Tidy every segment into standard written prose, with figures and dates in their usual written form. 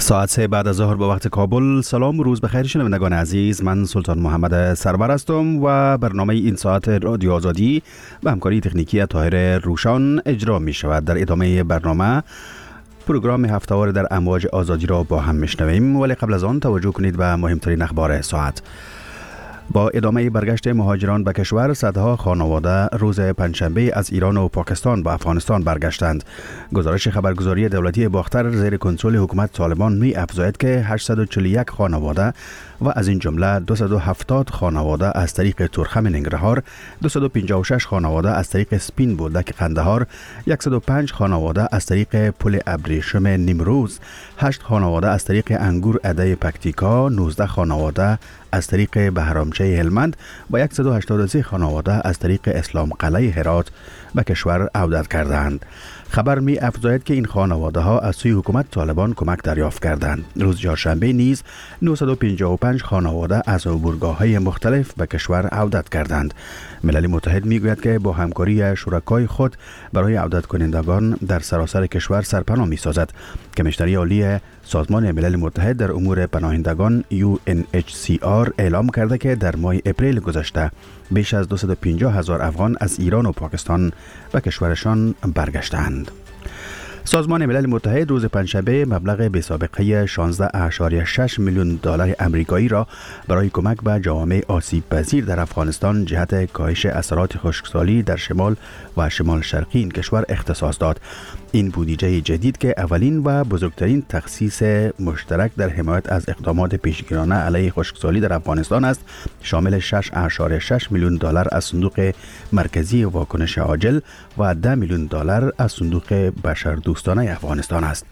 ساعت 3 بعد از ظهر به وقت کابل. سلام و روز بخیر شنوندگان عزیز، من سلطان محمد سرور هستم و برنامه این ساعت رادیو آزادی به همکاری تکنیکی طاهر روشان اجرا می شود. در ادامه برنامه پروگرام هفته‌وار در امواج آزادی را با هم میشنویم، ولی قبل از آن توجه کنید به مهمترین اخبار ساعت. با ادامه برگشت مهاجران به کشور، صدها خانواده روز پنجشنبه از ایران و پاکستان به افغانستان برگشتند. گزارش خبرگزاری دولتی باختر زیر کنترل حکومت طالبان می افزاید که 841 خانواده و از این جمله 270 خانواده از طریق تورخم ننگرهار، 256 خانواده از طریق سپین بولدک قندهار، 105 خانواده از طریق پل ابریشم نیمروز، 8 خانواده از طریق انگور اده پکتیکا، 19 خانواده از طریق بهرامچه هلمند و 183 خانواده از طریق اسلام قلعه هرات به کشور عودت کردند. خبر می افزاید که این خانواده ها از سوی حکومت طالبان کمک دریافت کردند. روز چهارشنبه نیز 955 خانواده از عبورگاه های مختلف به کشور عودت کردند. ملل متحد می گوید که با همکاری شرکای خود برای عودت کنندگان در سراسر کشور سرپناه می سازد. کمیشنری عالی سازمان ملل متحد در امور پناهندگان UNHCR اعلام کرده که در ماه اپریل گذشته بیش از 250,000 افغان از ایران و پاکستان به کشورشان برگشتند. سازمان ملل متحد روز پنجشنبه مبلغ بی‌سابقه 16.6 میلیون دلار آمریکایی را برای کمک به جوامع آسیب پذیر در افغانستان جهت کاهش اثرات خشکسالی در شمال و شمال شرقی این کشور اختصاص داد. این بودجه جدید که اولین و بزرگترین تخصیص مشترک در حمایت از اقدامات پیشگیرانه علیه خشکسالی در افغانستان است، شامل 6.6 میلیون دلار از صندوق مرکزی واکنش عاجل و 10 میلیون دلار از صندوق بشردوستانه افغانستان است.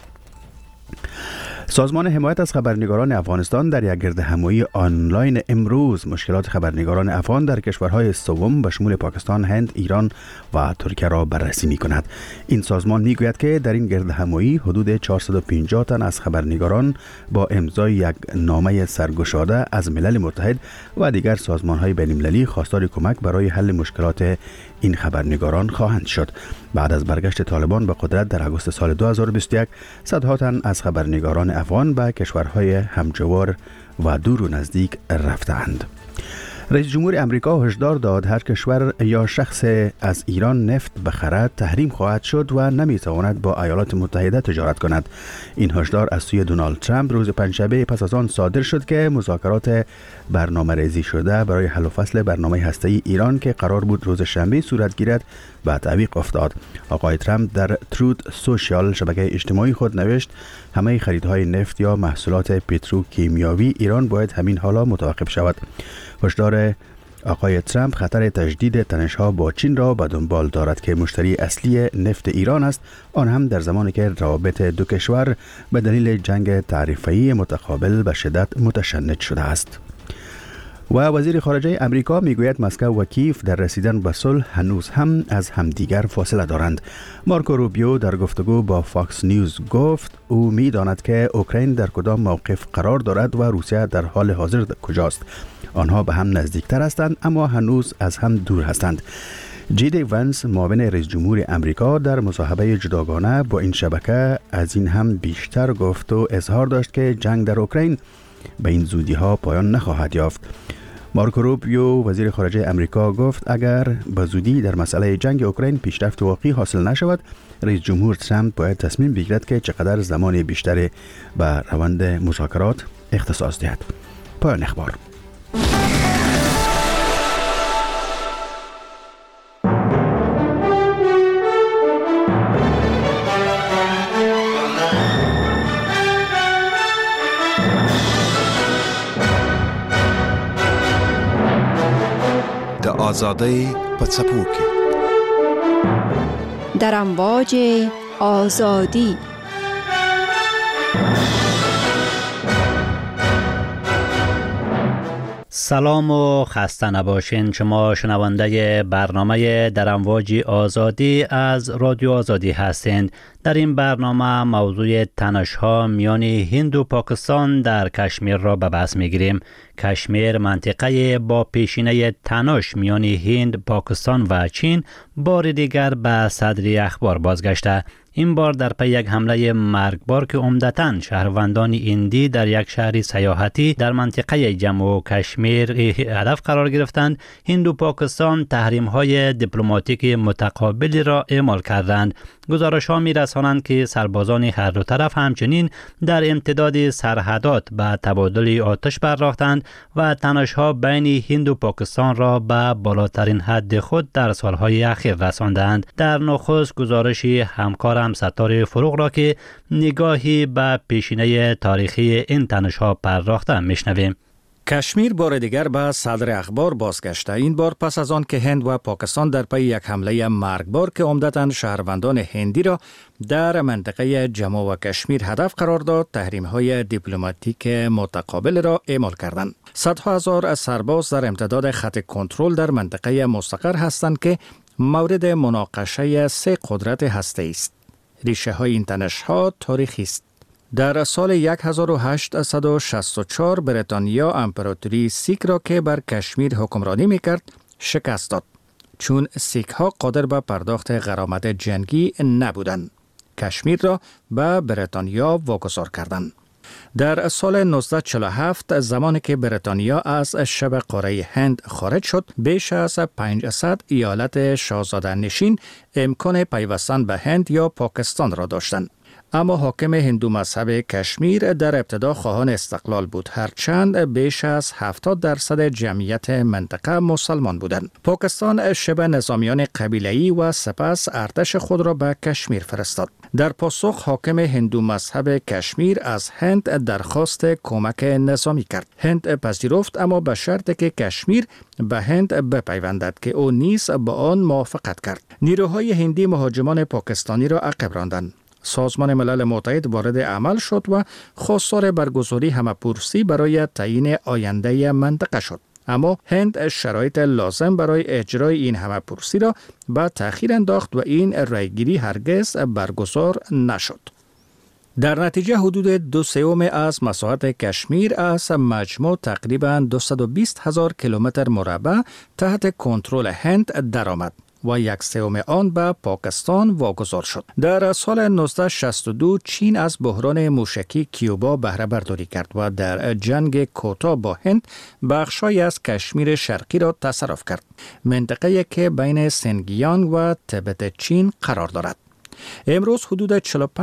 سازمان حمایت از خبرنگاران افغانستان در یک گردهمایی آنلاین امروز مشکلات خبرنگاران افغان در کشورهای سوم به شمول پاکستان، هند، ایران و ترکیه را بررسی می کند. این سازمان می گوید که در این گردهمایی حدود 450 تن از خبرنگاران با امضای یک نامه سرگشاده از ملل متحد و دیگر سازمان‌های بین‌المللی خواستار کمک برای حل مشکلات این خبرنگاران خواهند شد. بعد از برگشت طالبان به قدرت در آگوست سال 2021 صدها تن از خبرنگاران افغان به کشورهای همجوار و دور و نزدیک رفتند. رئیس جمهور امریکا هشدار داد هر کشور یا شخص از ایران نفت بخرد تحریم خواهد شد و نمیتواند با ایالات متحده تجارت کند. این هشدار از سوی دونالد ترامپ روز پنجشنبه پس از آن صادر شد که مذاکرات برنامه‌ریزی شده برای حل و فصل برنامه هسته‌ای ایران که قرار بود روز شنبه صورت گیرد به تعویق افتاد. آقای ترامپ در ترود سوشیال شبکه اجتماعی خود نوشت همه خریدهای نفت یا محصولات پتروکیمیایی ایران باید همین حالا متوقف شود. هشدار آقای ترامپ خطر تجدید تنش‌ها با چین را به دنبال دارد که مشتری اصلی نفت ایران است، آن هم در زمانی که روابط دو کشور به دلیل جنگ تعرفه‌ای متقابل به شدت متشنج شده است. و وزیر خارجه امریکا میگوید مسکو و کیف در رسیدن به صلح هنوز هم از همدیگر فاصله دارند. مارکو روبیو در گفتگو با فاکس نیوز گفت او میداند که اوکراین در کدام موقف قرار دارد و روسیه در حال حاضر کجاست. آنها به هم نزدیکتر هستند اما هنوز از هم دور هستند. جی وانس معاون رئیس جمهور امریکا در مصاحبه جداگانه با این شبکه از این هم بیشتر گفت و اظهار داشت که جنگ در اوکراین به این زودی ها پایان نخواهد یافت. مارکو روبیو وزیر خارجه امریکا گفت اگر به زودی در مسئله جنگ اوکراین پیشرفت واقعی حاصل نشود، رئیس جمهور ترامپ باید تصمیم بگیرد که چقدر زمان بیشتری به روند مذاکرات اختصاص دهد. پایان اخبار. آزادی پڅپوکي در امواج آزادی. سلام و خسته نباشین. شما شنونده برنامه در امواج آزادی از رادیو آزادی هستند. در این برنامه موضوع تنش‌ها میان هند و پاکستان در کشمیر را به بحث می‌گیریم. کشمیر منطقه با پیشینه تنش میان هند، پاکستان و چین بار دیگر به صدر اخبار بازگشته. این بار در پی یک حمله مرگبار که عمدتاً شهروندان هندی در یک شهر سیاحتی در منطقه جمو و کشمیر هدف قرار گرفتند، هند و پاکستان تحریم‌های دیپلماتیک متقابلی را اعمال کردند. گزارش‌ها می‌رسانند که سربازان هر دو طرف همچنین در امتداد سرحدات به تبادل آتش پرداختند و تنش‌ها بین هند و پاکستان را به بالاترین حد خود در سالهای اخیر رساندند. در نخست گزارش همکارم ستاره فروغ را که نگاهی به پیشینه تاریخی این تنش‌ها پرداخته میشنویم. کشمیر بار دیگر به صدر اخبار بازگشته، این بار پس از آن که هند و پاکستان در پی یک حمله مرگبار که عمدتاً شهروندان هندی را در منطقه جمو و کشمیر هدف قرار داد، تحریم‌های دیپلماتیک متقابل را اعمال کردند. صدها هزار سرباز در امتداد خط کنترل در منطقه مستقر هستند که مورد مناقشه سه قدرت هسته‌ای است. ریشه های این تنش‌ها تاریخی است. در سال 1864 بریتانیا امپراتوری سیک را که بر کشمیر حکمرانی می‌کرد شکست داد، چون سیک ها قادر به پرداخت غرامت جنگی نبودند. کشمیر را به بریتانیا واگذار کردند. در سال 1947 زمانی که بریتانیا از شبه قاره هند خارج شد، بیش از 500 ایالت شاهزاده نشین امکان پیوستن به هند یا پاکستان را داشتند. اما حاکم هندو مذهب کشمیر در ابتدا خواهان استقلال بود، هرچند بیش از 70% جمعیت منطقه مسلمان بودند. پاکستان شبه نظامیان قبیله‌ای و سپس ارتش خود را به کشمیر فرستاد. در پاسخ حاکم هندو مذهب کشمیر از هند درخواست کمک نظامی کرد. هند پذیرفت، اما به شرطی که کشمیر به هند بپیوندد که او نیز با آن موافقت کرد. نیروهای هندی مهاجمان پاکستانی را عقب راندند. سازمان ملل متحد وارد عمل شد و خواستار برگزاری همه‌پرسی برای تعیین آینده منطقه شد. اما هند شرایط لازم برای اجرای این همه‌پرسی را به تأخیر انداخت و این رایگیری هرگز برگزار نشد. در نتیجه حدود 2/3 از مساحت کشمیر از مجموع تقریباً 220,000 کیلومتر مربع تحت کنترل هند درآمد و 1/3 آن به پاکستان واگذار شد. در سال 1962 چین از بحران موشکی کیوبا بهره برداری کرد و در جنگ کوتاه با هند بخشی از کشمیر شرقی را تصرف کرد، منطقه‌ای که بین سینگیانگ و تبت چین قرار دارد. امروز حدود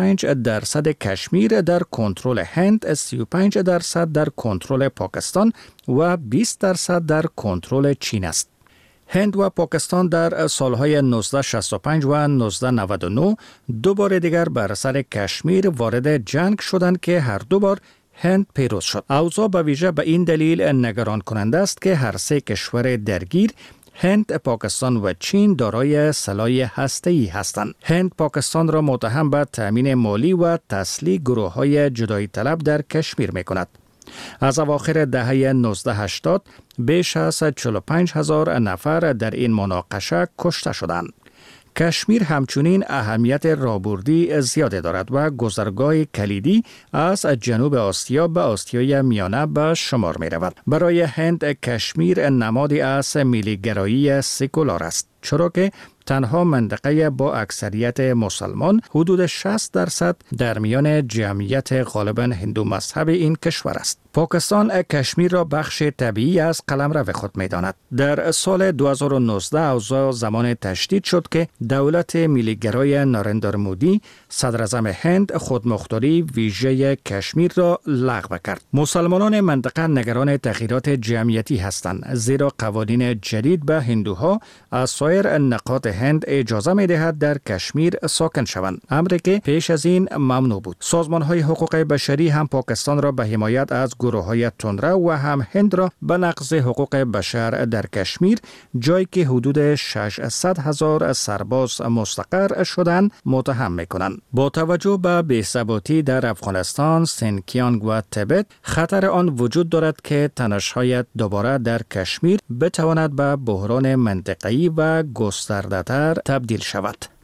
45% کشمیر در کنترل هند، 35% در کنترل پاکستان و 20% در کنترل چین است. هند و پاکستان در سالهای 1965 و 1999 دو بار دیگر بر سر کشمیر وارد جنگ شدند که هر دو بار هند پیروز شد. اوضاع به ویژه به این دلیل نگران کننده است که هر سه کشور درگیر، هند، پاکستان و چین، دارای سلاح هسته‌ای هستند. هند پاکستان را متهم به تامین مالی و تسلیح گروه‌های جدایی طلب در کشمیر می‌کند. از اواخر دهه 1980 بیش از 45,000 نفر در این مناقشه کشته شدند. کشمیر همچنین اهمیت راهبردی زیاده دارد و گذرگاه کلیدی از جنوب آسیا به آسیای میانه به شمار می رود. برای هند کشمیر نمادی از ملی‌گرایی سکولار است، چرا که تنها منطقه با اکثریت مسلمان، حدود 60% در میان جمعیت غالباً هندو مذهب این کشور است. پاکستان کشمیر را بخش طبیعی از قلمرو خود می‌داند. در سال 2019 اوضاع زمان تشدید شد که دولت ملی‌گرای نارندر مودی، صدراعظم هند، خودمختاری ویژه کشمیر را لغو کرد. مسلمانان منطقه نگران تغییرات جمعیتی هستند، زیرا قوانین جدید به هندوها از سایر نقاط هند اجازه می‌دهد در کشمیر ساکن شوند، امری که پیش از این ممنوع بود. سازمان‌های حقوق بشری هم پاکستان را به حمایت از گروه‌های تندرو و هم هند را به نقض حقوق بشر در کشمیر، جایی که حدود 600,000 سرباز مستقر شدند، متهم می‌کنند. با توجه به بی‌ثباتی در افغانستان، سینکیانگ و تبت، خطر آن وجود دارد که تنش‌های دوباره در کشمیر بتواند به بحران منطقه‌ای و گسترده‌تر تبدیل شود.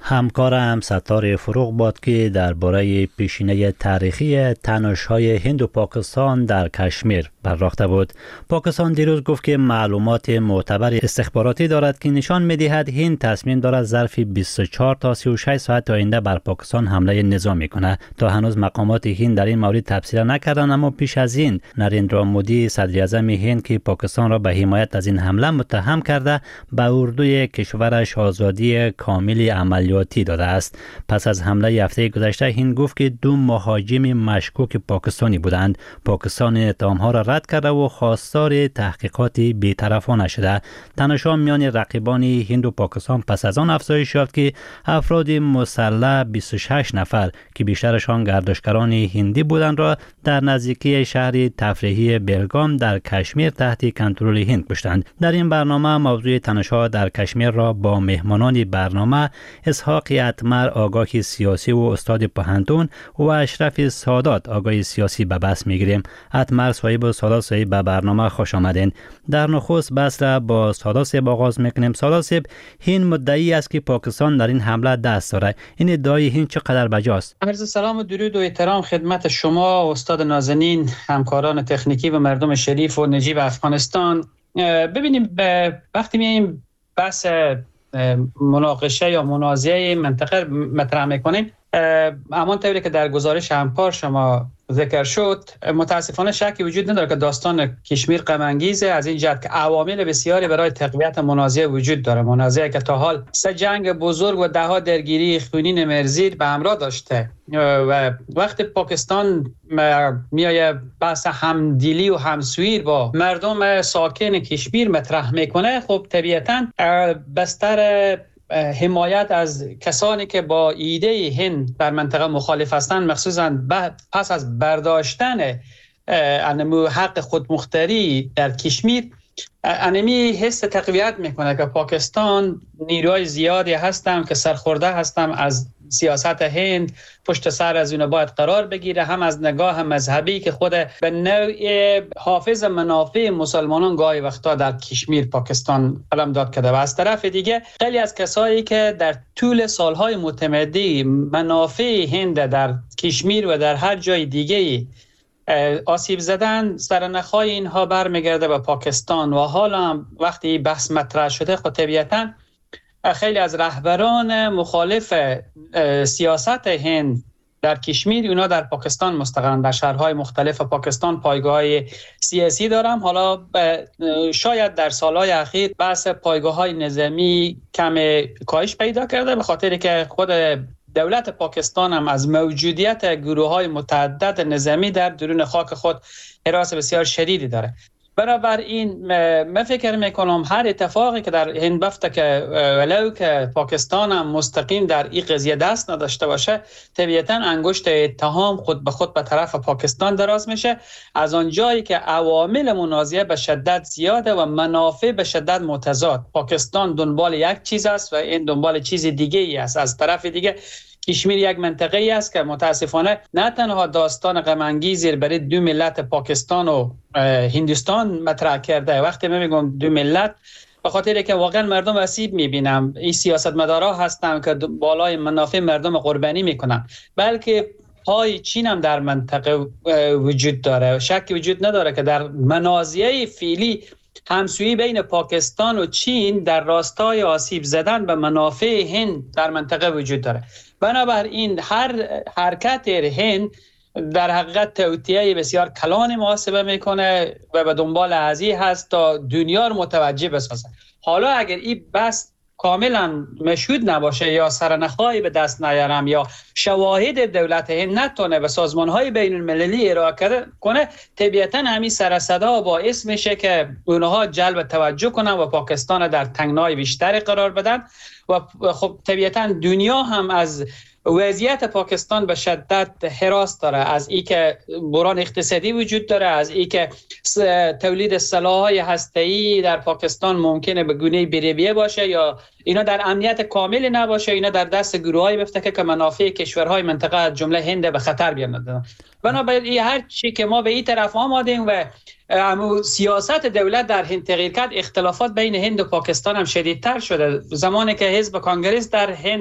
همکارم ستار فروغ باد که درباره پیشینه تاریخی تنش‌های هند و پاکستان در کشمیر پرداخته بود. پاکستان دیروز گفت که معلومات معتبر استخباراتی دارد که نشان می‌دهد هند تصمیم دارد ظرف 24 تا 36 ساعت آینده بر پاکستان حمله نظامی کند. تا هنوز مقامات هند در این مورد تفسیر نکردند، اما پیش از این نریندرا مودی صدر اعظم هند که پاکستان را به حمایت از این حمله متهم کرده، به اردوی کشورش آزادی کامل عملیاتی داده است. پس از حمله هفته گذشته هند گفت که 2 مهاجم مشکوک پاکستانی بودند. پاکستان اتهام‌ها را رد کرده و خواستار تحقیقات بی‌طرفانه شده. تنش‌ها میان رقیبان هند و پاکستان پس از آن افزایش یافت که افراد مسلح 26 نفر که بیشترشان گردشگران هندی بودند را در نزدیکی شهر تفریحی بلگام در کشمیر تحت کنترل هند کشتند. در این برنامه موضوع تنش‌ها در کشمیر را با مهمانان برنامه اسحاق اتمر آگاه سیاسی و استاد پوهنتون و اشرف سادات آگاه سیاسی به بحث میگیریم. اتمر صاحب و سادات صاحب به برنامه خوش آمدین. در نخست بحث را با سادات صاحب آغاز میکنیم. سادات صاحب، هند مدعی است که پاکستان در این حمله دست داره. این ادعای هند چقدر بجاست؟ عرض سلام و درود و احترام خدمت شما استاد نازنین، همکاران تکنیکی و مردم شریف و نجیب افغانستان. ببینیم وقتی میایم بحث مناقشه یا منازعه منطقه مطرح میکنیم، همان طوری که در گزارش همکار شما ذکر شد، متاسفانه شکی وجود نداره که داستان کشمیر غم انگیزه، از این جهت که عوامل بسیاری برای تقویت منازعه وجود داره. منازعه که تا حال 3 جنگ بزرگ و 10 درگیری خونین مرزی به همراه داشته و وقتی پاکستان میایه بحث همدلی و همسویی با مردم ساکن کشمیر مطرح میکنه، خب طبیعتاً بستر حمایت از کسانی که با ایده هند در منطقه مخالف هستند، مخصوصاً پس از برداشتن حق خودمختاری در کشمیر، انمی حس تقویت میکنه که پاکستان نیروهای زیادی هستند که سرخورده هستند از سیاست هند، پشت سر از اون باید قرار بگیره، هم از نگاه مذهبی که خود به نوع حافظ منافع مسلمانان گاهی وقتا در کشمیر پاکستان قلمداد کرده. و از طرف دیگه خیلی از کسایی که در طول سالهای متمدی منافع هند در کشمیر و در هر جای دیگه آسیب زدن، سرنخهای اینها برمیگرده به پاکستان. و حالا وقتی بحث مطرح شده، خب طبیعتاً خیلی از رهبران مخالف سیاست هند در کشمیر، اونا در پاکستان مستقرن، در شهرهای مختلف پاکستان پایگاه‌های سیاسی دارن. حالا شاید در سالهای اخیر بحث پایگاه‌های نظامی کم کاهش پیدا کرده، به خاطری که خود دولت پاکستان هم از موجودیت گروه‌های متعدد نظامی در درون خاک خود هراس بسیار شدیدی داره. بنابراین من فکر میکنم هر اتفاقی که در هند بفته که ولو که پاکستان هم مستقیم در این قضیه دست نداشته باشه، طبیعتا انگشت اتهام خود به خود به طرف پاکستان دراز میشه، از آن جایی که عوامل منازعه به شدت زیاده و منافع به شدت متضاد. پاکستان دنبال یک چیز است و این دنبال چیز دیگه ای است. از طرف دیگه کشمیر یک منطقه ای است که متاسفانه نه تنها داستان غم انگیزی برای 2 ملت پاکستان و هندوستان مطرح کرده. وقتی من میگم 2 ملت، به خاطر که واقعا مردم آسیب میبینم، این سیاستمدارا هستن که بالای منافع مردم قربانی میکنن، بلکه پای چین هم در منطقه وجود داره. شکی وجود نداره که در منازعه فعلی همسویی بین پاکستان و چین در راستای آسیب زدن به منافع هند در منطقه وجود داره. بنابراین هر حرکت هند در حقیقت توطئه بسیار کلان محاسبه میکنه و به دنبال ازی هست تا دنیا رو متوجه بسازه. حالا اگر این بحث کاملا مشهود نباشه یا سرنخهایی به دست نیارم یا شواهد دولت هند نتونه به سازمانهای بین المللی ارائه کنه، طبیعتا همین سر صدا باعث میشه که اونها جلب توجه کنن و پاکستان در تنگنای بیشتری قرار بدن. و خب طبیعتا دنیا هم از وضعیت پاکستان به شدت هراس داره، از ای که بحران اقتصادی وجود داره، از ای که تولید سلاح‌های هسته‌ای در پاکستان ممکنه به گونه بی‌رویه باشه یا اینا در امنیت کامل نباشه، اینا در دست گروه‌های بفته که منافع کشورهای منطقه از جمله هند به خطر بیاندازن. بنابراین هر چی که ما به این طرف آمدیم و سیاست دولت در هند تغییر کرد، اختلافات بین هند و پاکستان هم شدیدتر شده. زمانی که حزب کانگرس در هند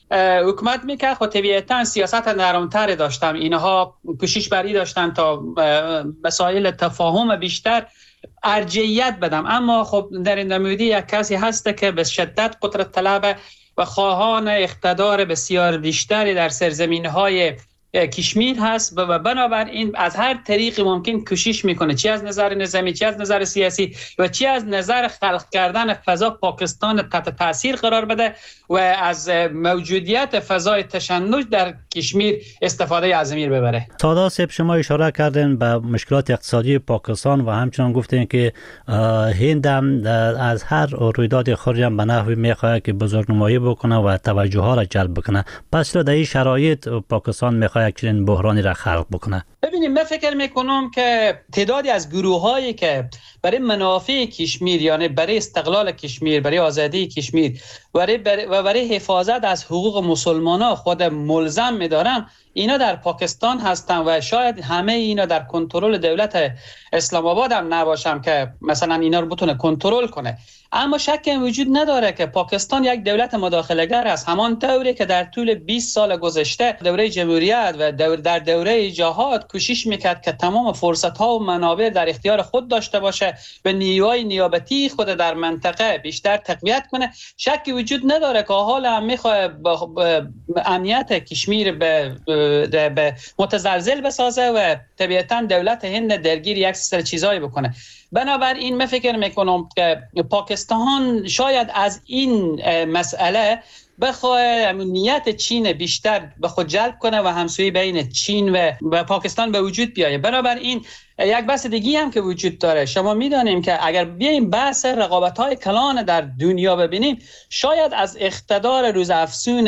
حکومت میکرد خود طبیعتا سیاست نرمتر داشتن، اینها کوشش بری داشتن تا مسائل تفاهم بیشتر ارجحیت بدم. اما خب نریندر مودی یک کسی هست که به شدت قدرت طلب و خواهان اقتدار بسیار بیشتری در سرزمین‌های کشمیر هست و بنابراین از هر طریقی ممکن کوشش میکنه، چی از نظر نظامی، چی از نظر سیاسی و چی از نظر خلق کردن فضا پاکستان تحت تاثیر قرار بده و از موجودیت فضای تشنج در کشمیر استفاده عظیمی ببره. سادات صاحب، شما اشاره کردین به مشکلات اقتصادی پاکستان و همچنان گفتین که هند هم از هر رویداد خارجی هم به نحوی میخواد که بزرگنمایی بکنه و توجه ها را جلب بکنه. پس چرا در این شرایط پاکستان میخواد یک چنین بحرانی را خلق بکنه؟ ببینید، من فکر میکنم که تعدادی از گروهایی که برای منافع کشمیر، یعنی برای استقلال کشمیر، برای آزادی کشمیر و برای حفاظت از حقوق مسلمانان خود ملزم می‌دارن، اینا در پاکستان هستن و شاید همه اینا در کنترل دولت اسلام آباد هم نباشن که مثلا اینا رو بتونه کنترل کنه. اما شک وجود نداره که پاکستان یک دولت مداخله‌گر است، همان طوری که در طول 20 سال گذشته دوره جمهوریت و در دوره جهاد کوشش میکرد که تمام فرصت‌ها و منابع در اختیار خود داشته باشه و نیروهای نیابتی خود در منطقه بیشتر تقویت کنه. شکی وجود نداره که حالا هم میخواد امنیت کشمیر به متزلزل بسازه و طبیعتاً دولت هند درگیر یک سری چیزایی بکنه. بنابراین من فکر میکنم که پاکستان شاید از این مسئله بخواه نیت چین بیشتر به خود جلب کنه و همسویی بین چین و پاکستان به وجود بیایه. بنابراین یک بحث دیگی هم که وجود داره، شما میدانیم که اگر بیایم بحث رقابت‌های کلان در دنیا ببینیم، شاید از اقتدار روزافزون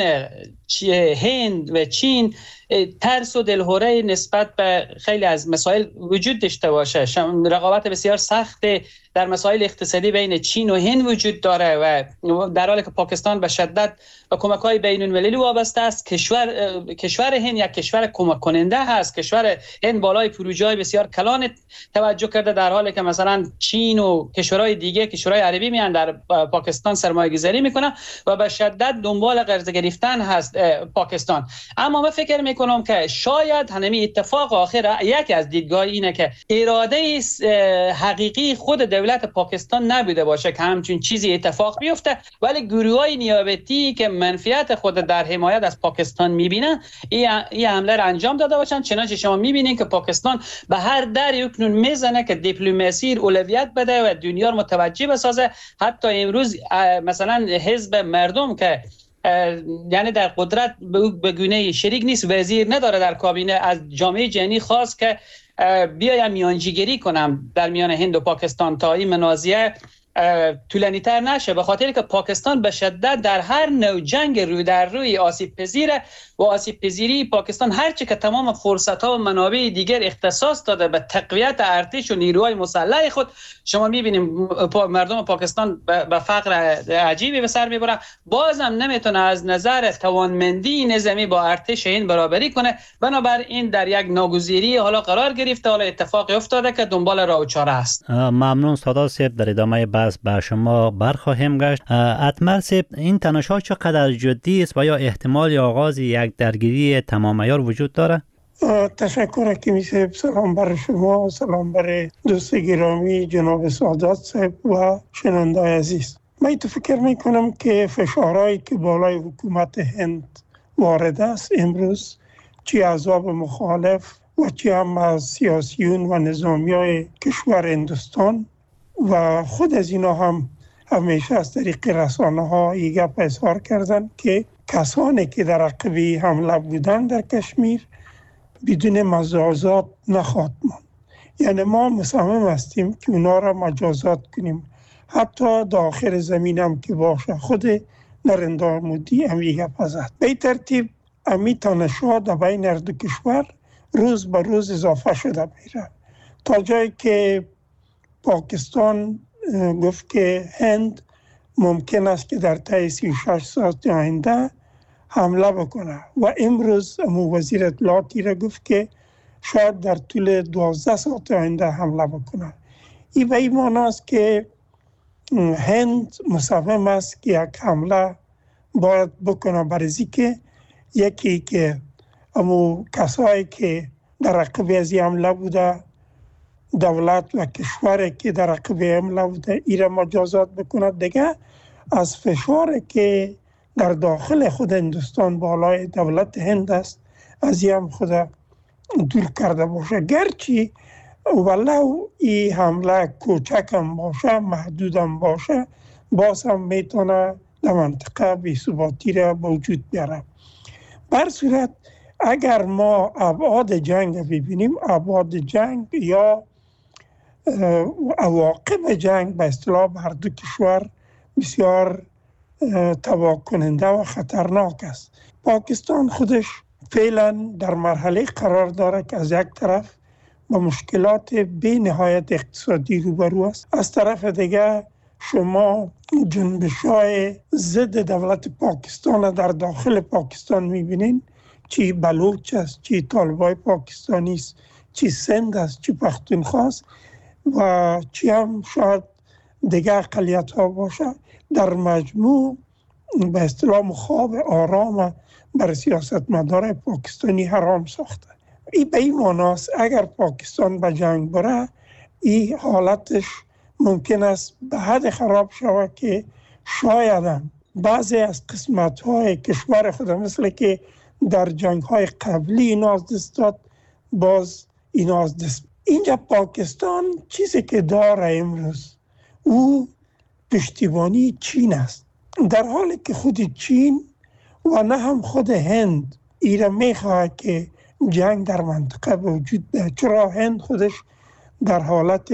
هند و چین ترس و دلهوره نسبت به خیلی از مسائل وجود داشته باشه. رقابت بسیار سخت در مسائل اقتصادی بین چین و هند وجود داره و در حالی که پاکستان به شدت به کمک‌های بین‌المللی وابسته است. کشور هند یک کشور کمک کننده هست. کشور هند بالای پروژه‌های بسیار کلان توجه کرده، در حالی که مثلا چین و کشورهای دیگه، کشورهای عربی میان در پاکستان سرمایه‌گذاری میکنن و به شدت دنبال قرض گرفتن هست پاکستان. اما من فکر میکنم که شاید همین اتفاق آخر یکی از دیدگاه اینه که اراده حقیقی خود دولت پاکستان نبوده باشه که همچین چیزی اتفاق بیفته، ولی گروه‌های نیابتی که منفعت خود در حمایت از پاکستان میبینن این حمله را انجام داده باشن. چنانچه شما میبینید که پاکستان به هر دری اکنون میزنه که دیپلماسی اولویت بده و دنیا رو متوجه بسازه. حتی امروز مثلا حزب مردم که یعنی در قدرت به گونه شریک نیست، وزیر نداره در کابینه، از جامعه جهانی خواست که بیایم میانجیگری کنم در میان هند و پاکستان تا این منازعه طولانی تر نشه، به خاطر که پاکستان به شدت در هر نوع جنگ روی در روی آسیب پذیره و آسیب پذیری پاکستان هرچی که تمام فرصت‌ها و منابع دیگر اختصاص داده به تقویت ارتش و نیروهای مسلح خود. شما می‌بینیم مردم پاکستان به فقر عجیبی به سر میبرن، بازم نمیتونه از نظر توانمندی نظامی با ارتش این برابری کنه. بنابراین در یک ناگزیری حالا قرار گرفته، حالا اتفاقی افتاده که دنبال راه و چاره است. ممنون سادات صاحب، در ادامه بحث با شما برخواهیم گشت. اتمر صاحب، این تنش‌ها چقدر جدی است و یا احتمال آغاز یک درگیری تمام عیار وجود داره؟ تشکر حکیمی صاحب. سلام بر شما، سلام بر دوست گرامی جناب سادات صاحب و شنوندای عزیز. من فکر میکنم که فشارهایی که بالای حکومت هند وارد است امروز، چی احزاب مخالف و چی هم از سیاسیون و نظامیای کشور هندوستان و خود از اینا هم همیشه از طریق رسانه ها یک گپ اظهار کردن که کسانی که در عقبی حمله بودن در کشمیر بدون مجازات نخواهد ماند. یعنی ما مصمم هستیم که اونا را مجازات کنیم، حتی داخل زمین هم که باشه. خود نریندر مودی هم یک گپ زد. به ترتیب امی تنش‌ها در بین هر دو کشور روز به روز اضافه شده میره، تا جایی که پاکستان گفت که هند ممکن است که در طی 36 ساعت آینده حمله بکنه و امروز وزیر اطلاعاتی را گفت که شاید در طول 12 ساعت آینده حمله بکنه. این به این معنی است که هند مصمم است که یک حمله باید بکنه برای که یکی که امو کسایی که در عقب از حمله بوده، دولت و کشور که در عقب حمله بوده، ایره مجازات بکنه. دیگه از فشار که در داخل خود هندوستان بالای دولت هند است از هم خود دور کرده باشه. گرچه ولو این حمله کوچک هم باشه، محدود هم باشه، باز هم میتونه در منطقه بی‌ثباتی را به وجود بیاره. بر صورت اگر ما ابعاد جنگ ببینیم، ابعاد جنگ یا عواقب جنگ به اصطلاح هر دو کشور بسیار تباه کننده و خطرناک است. پاکستان خودش فعلا در مرحله قرار داره که از یک طرف با مشکلات بی نهایت اقتصادی روبرو است، از طرف دیگه شما جنبش‌های ضد دولت پاکستان در داخل پاکستان می‌بینین، چی بلوچ است، چی طالبای پاکستانی است، چی سند است، چی پختونخوا است و چی هم شاید دیگه اقلیت‌ها باشه. در مجموع به اصطلاح مخاب آرام بر سیاستمدار پاکستانی حرام ساخته. این به این معناست اگر پاکستان به جنگ بره، این حالتش ممکن است به حد خراب شود که شاید هم بعضی از قسمت‌های کشور خود مثل که در جنگ‌های قبلی اینا از دست داد، باز اینا از دست. اینجا پاکستان چیزی که داره امروز او پشتیبانی چین است، در حالی که خود چین و نه هم خود هند ایره میخواه که جنگ در منطقه به وجود بیاد، چرا هند خودش در حالت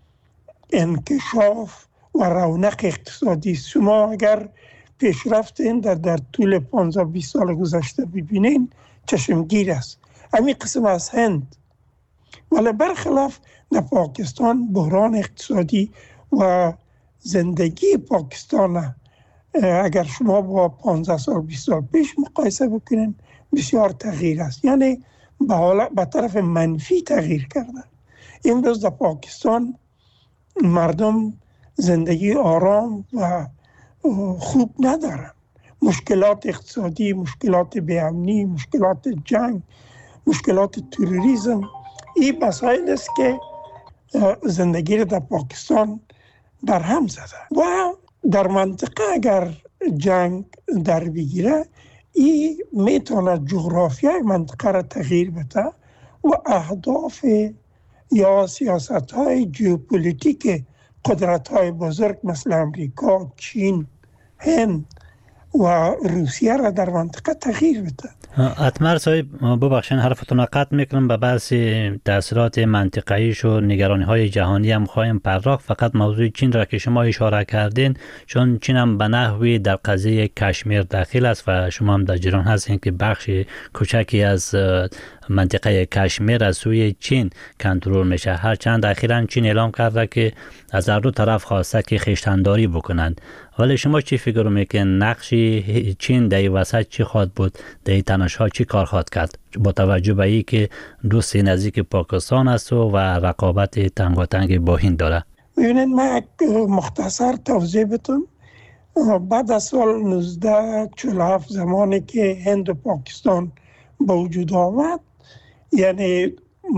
انکشاف و رونق اقتصادی. شما اگر پیشرفت هند در طول 15-20 سال گذشته ببینین چشمگیر است. همین قسم از هند. ولی برخلاف در پاکستان بحران اقتصادی و زندگی پاکستان اگر شما با 15 سال 20 سال پیش مقایسه بکنین بسیار تغییر است، یعنی به طرف منفی تغییر کرده. امروز در پاکستان مردم زندگی آرام و خوب ندارن. مشکلات اقتصادی، مشکلات بی‌امنی، مشکلات جنگ، مشکلات تروریسم، این مسائل است که زندگی در پاکستان در هم زده. و در منطقه اگر جنگ در بگیره، این میتونه جغرافیای منطقه را تغییر بده و اهداف یا سیاست‌های ژئوپلیتیک قدرت‌های بزرگ مثل امریکا، چین، هند و روسیه را در منطقه تغییر بده. اتمر صاحب ببخشید حرفتون را قطع میکنم، به بحث تاثیرات منطقه‌ایش و نگرانی‌های جهانی هم خواهیم پرداخت. فقط موضوع چین را که شما اشاره کردین، چون چین هم به نحوی در قضیه کشمیر داخل است و شما هم در جریان هستین که بخش کوچکی از منطقه کشمیر از سوی چین کنترل میشه. هرچند اخیراً چین اعلام کرده که از هر دو طرف خواسته که خویشتن‌داری بکنند. ولی شما چی فکر میکنید نقش چین در این وسط چی خواهد بود؟ در این تنش‌ها چی کار خواهد کرد با توجه به این که دوست نزدیک پاکستان است و رقابت تنگاتنگ با هند داره؟ ببینید من مختصر توضیح بدم. بعد از سال 1947 زمانی که هند و پاکستان به وجود آمد، یعنی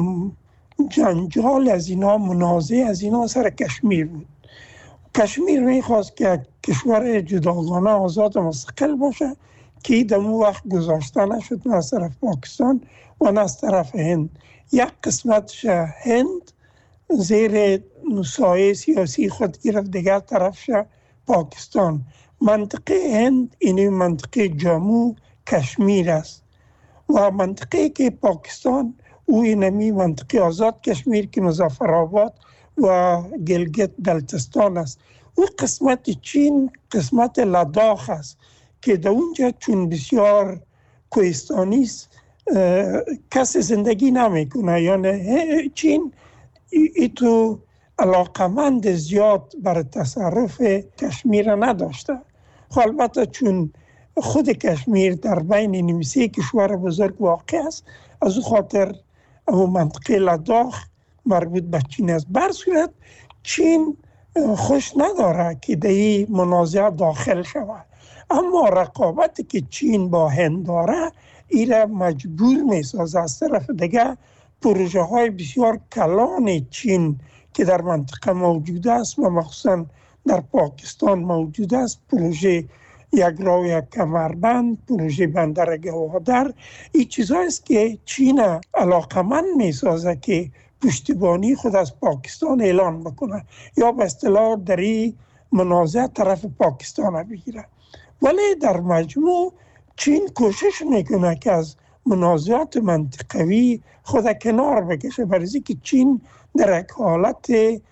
جنجال از اینا، منازعه از اینا سر کشمیر بود. کشمیر میخواست که کشور جداگانه آزاد و مستقل باشه که در اون وقت گذاشته نشد، نه از طرف پاکستان و نه از طرف هند. یک قسمتش هند زیر سایه سیاسی خود گرفت، دیگر طرفش پاکستان. منطقه هند این منطقه جمو کشمیر است و منطقه که پاکستان او اینمی منطقه آزاد کشمیر که مظفرآباد و گلگت بلتستان است. او قسمت چین قسمت لداخ است که در اونجا چون بسیار کوهستانی است کسی زندگی نمیکنه، یعنی چین ایتو علاقمند زیاد بر تصرف کشمیر نداشته. البته چون خود کشمیر در بین این سه کشور بزرگ واقع است، از او خاطر اون منطقه لداخ مربوط به چین است. بر صورت چین خوش نداره که در این منازعه داخل شود. اما رقابتی که چین با هند داره ایره مجبور میسازه. از طرف دیگه پروژه های بسیار کلان چین که در منطقه موجود است و مخصوصا در پاکستان موجود است، پروژه یک راه یک کمربند، پروژه بندر گوادر، این چیزایی است که چین علاقمند میسازه که پشتیبانی خود از پاکستان اعلان بکنه یا به اصطلاح در این منازعه طرف پاکستان بگیره. ولی در مجموع چین کوشش میکنه که از منازعات منطقوی خود کنار بکشه، برای اینکه چین در یک حالت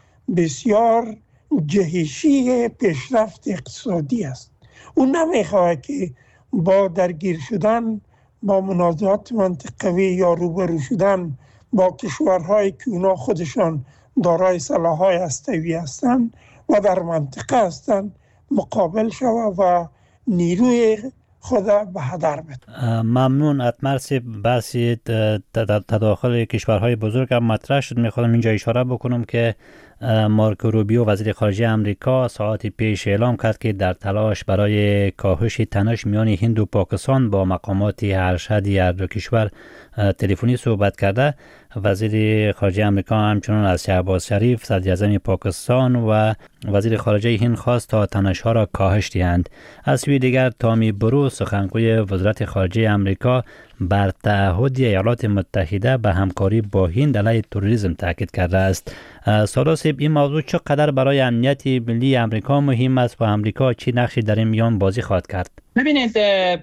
بسیار جهشی پیشرفت اقتصادی است. اون نمیخواد که با درگیر شدن با منازعات منطقوی یا روبرو شدن با کشورهایی که اونا خودشان دارای سلاح‌های هسته‌ای هستند و در منطقه هستند مقابل شود و نیروی خود به هدر بده. ممنون. اتمرسی بحثی تداخل کشورهای بزرگ هم مطرح شد. میخوام اینجا اشاره بکنم که مارکو روبیو وزیر خارجه امریکا ساعتی پیش اعلام کرد که در تلاش برای کاهش تنش میان هند و پاکستان با مقامات ارشدی هر دو کشور تلفنی صحبت کرده. وزیر خارجه امریکا همچنان از شهباز شریف صدر اعظم پاکستان و وزیر خارجه هند خواست تا تنش‌ها را کاهش دهند. از سوی دیگر تامی برو سخنگوی وزارت خارجه امریکا بر تعهد ایالات متحده به همکاری با هند علیه تروریسم تاکید کرده است. سالاسب این موضوع چقدر برای امنیت ملی امریکا مهم است و امریکا چه نقشی در این میان بازی خواهد کرد؟ ببینید،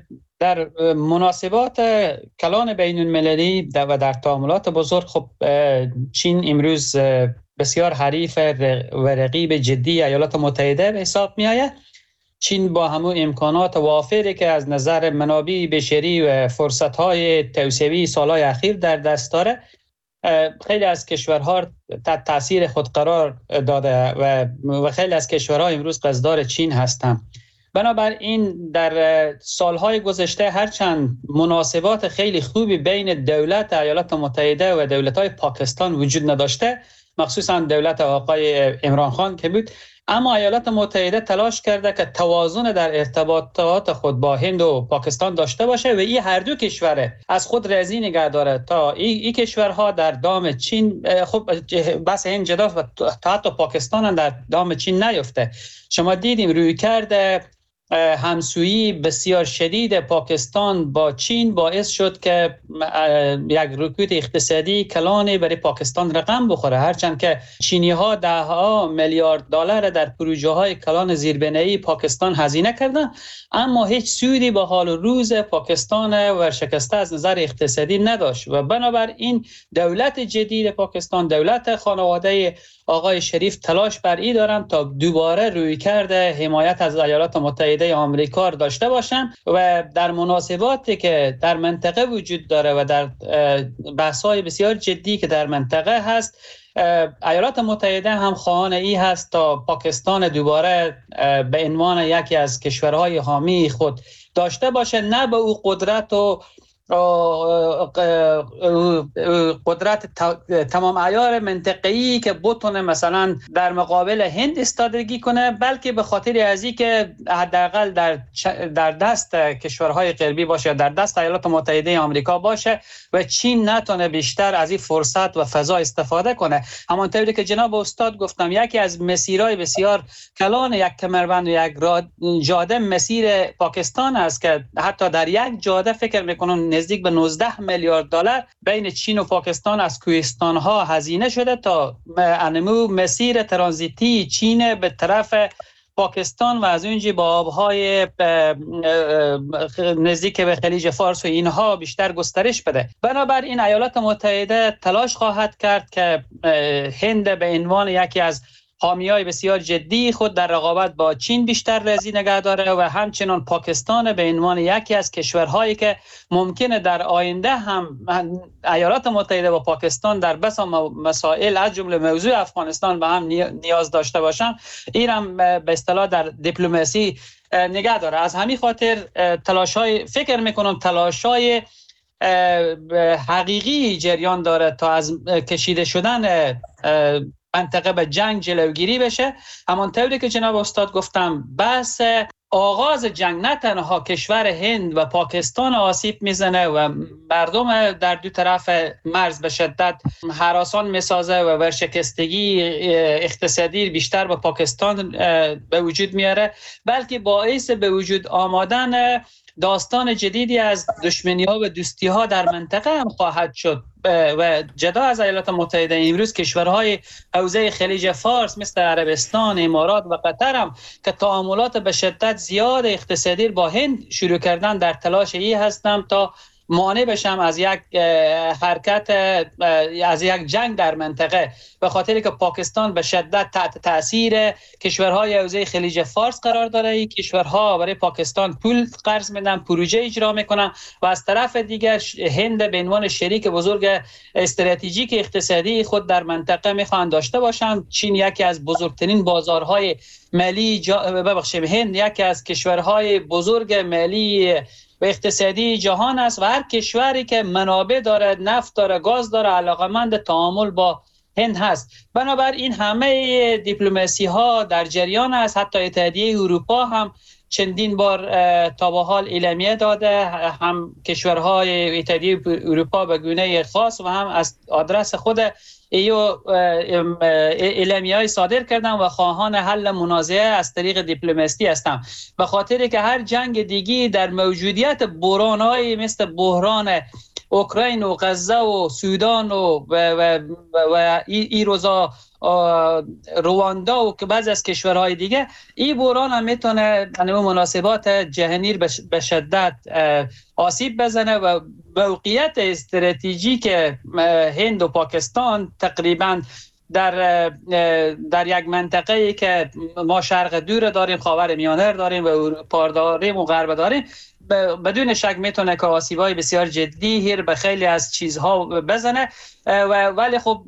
در مناسبات کلان بین المللی و در تعاملات بزرگ خب چین امروز بسیار حریف و رقیب جدی ایالات متحده به حساب می آید. چین با همون امکانات وافری که از نظر منابع بشری و فرصت‌های توسعه‌ای سالهای اخیر در دست داره، خیلی از کشورها تحت تاثیر خود قرار داده و خیلی از کشورها امروز قصددار چین هستند. بنابراین در سالهای گذشته هرچند مناسبات خیلی خوبی بین دولت ایالات متحده و دولت‌های پاکستان وجود نداشته، مخصوصا دولت آقای عمران خان که بود، اما ایالات متحده تلاش کرده که توازن در ارتباطات خود با هند و پاکستان داشته باشه و این هر دو کشور از خود راضی نگه داره تا این کشورها در دام چین، خب بس هند جداست و تا حتی پاکستان هم در دام چین نیفته. شما دیدیم رویکرد همسویی بسیار شدید پاکستان با چین باعث شد که یک رکود اقتصادی کلانی برای پاکستان رقم بخوره، هرچند که چینی ها $10 میلیارد در پروژه های کلان زیربنایی پاکستان هزینه کردن، اما هیچ سودی به حال و روز پاکستان ورشکسته از نظر اقتصادی نداشت و بنابراین دولت جدید پاکستان، دولت خانواده آقای شریف تلاش بر این دارن تا دوباره رویکرد حمایت از ایالات متحده آمریکا داشته باشن و در مناسباتی که در منطقه وجود داره و در بحث‌های بسیار جدی که در منطقه هست، ایالات متحده هم خواهان ای هست تا پاکستان دوباره به عنوان یکی از کشورهای حامی خود داشته باشه، نه به او قدرت و قدرت تمام عیار منطقه‌ای که بتونه مثلا در مقابل هند ایستادگی کنه، بلکه به خاطر از اینکه حداقل در دست کشورهای غربی باشه، در دست ایالات متحده آمریکا باشه و چین نتونه بیشتر از این فرصت و فضا استفاده کنه. همانطوری که جناب استاد گفتم، یکی از مسیرهای بسیار کلان یک کمربند و یک جاده مسیر پاکستان است که حتی در یک جاده فکر میکنم نزدیک به $19 میلیارد بین چین و پاکستان از کوهستان‌ها هزینه شده تا انمو مسیر ترانزیتی چین به طرف پاکستان و از اونجا با آبهای نزدیک به خلیج فارس و اینها بیشتر گسترش بده. بنابراین ایالات متحده تلاش خواهد کرد که هند به عنوان یکی از حامیای بسیار جدی خود در رقابت با چین بیشتر راضی نگه داره و همچنان پاکستان به عنوان یکی از کشورهایی که ممکنه در آینده هم ایالات متحده و پاکستان در بسا مسائل از جمله موضوع افغانستان به هم نیاز داشته باشن، این هم به اصطلاح در دیپلماسی نگه داره. از همین خاطر فکر میکنم تلاش‌های حقیقی جریان داره تا از کشیده شدن منطقه به جنگ جلوگیری بشه. همانطوری که جناب استاد گفتم، بحث آغاز جنگ نه تنها کشور هند و پاکستان آسیب میزنه و مردم در دو طرف مرز به شدت هراسان میسازه و ورشکستگی اقتصادی بیشتر به پاکستان به وجود میاره، بلکه باعث به وجود آمدن داستان جدیدی از دشمنی‌ها و دوستی‌ها در منطقه هم خواهد شد و جدا از ایالات متحده امروز کشورهای حوزه خلیج فارس مثل عربستان، امارات و قطر هم که تعاملات به شدت زیاد اقتصادی با هند شروع کردن در تلاش ای هستم تا مانع بشم از یک حرکت از یک جنگ در منطقه، به خاطری که پاکستان به شدت تحت تاثیر کشورهای حوزه خلیج فارس قرار داره. این کشورها برای پاکستان پول قرض میدن، پروژه اجرا میکنن و از طرف دیگر هند به عنوان شریک بزرگ استراتژیک اقتصادی خود در منطقه میخوان داشته باشن. چین یکی از بزرگترین بازارهای مالی هند یکی از کشورهای بزرگ مالی و اقتصادی جهان است و هر کشوری که منابع داره، نفت داره، گاز داره، علاقمند تعامل با هند هست. بنابراین همه دیپلماسی ها در جریان است. حتی اتحادیه اروپا هم چندین بار تا به حال اعلامیه داده، هم کشورهای اتحادیه اروپا به گونه خاص و هم از آدرس خود اعلامیه‌ای صادر کردن و خواهان حل منازعه از طریق دیپلماسی هستند، به خاطری که هر جنگ دیگی در موجودیت بحران‌های مثل بحران اوکراین و غزه و سودان و این روزا رواندا و که بعضی از کشورهای دیگه، این بحران هم میتونه به مناسبات جهانی به شدت آسیب بزنه و موقعیت استراتژیک هند و پاکستان تقریبا در یک منطقه‌ای که ما شرق دور داریم، خاور میانه داریم و اروپا داریم و غرب داریم، بدون شک میتونه که آسیبای بسیار جدی به خیلی از چیزها بزنه ولی خب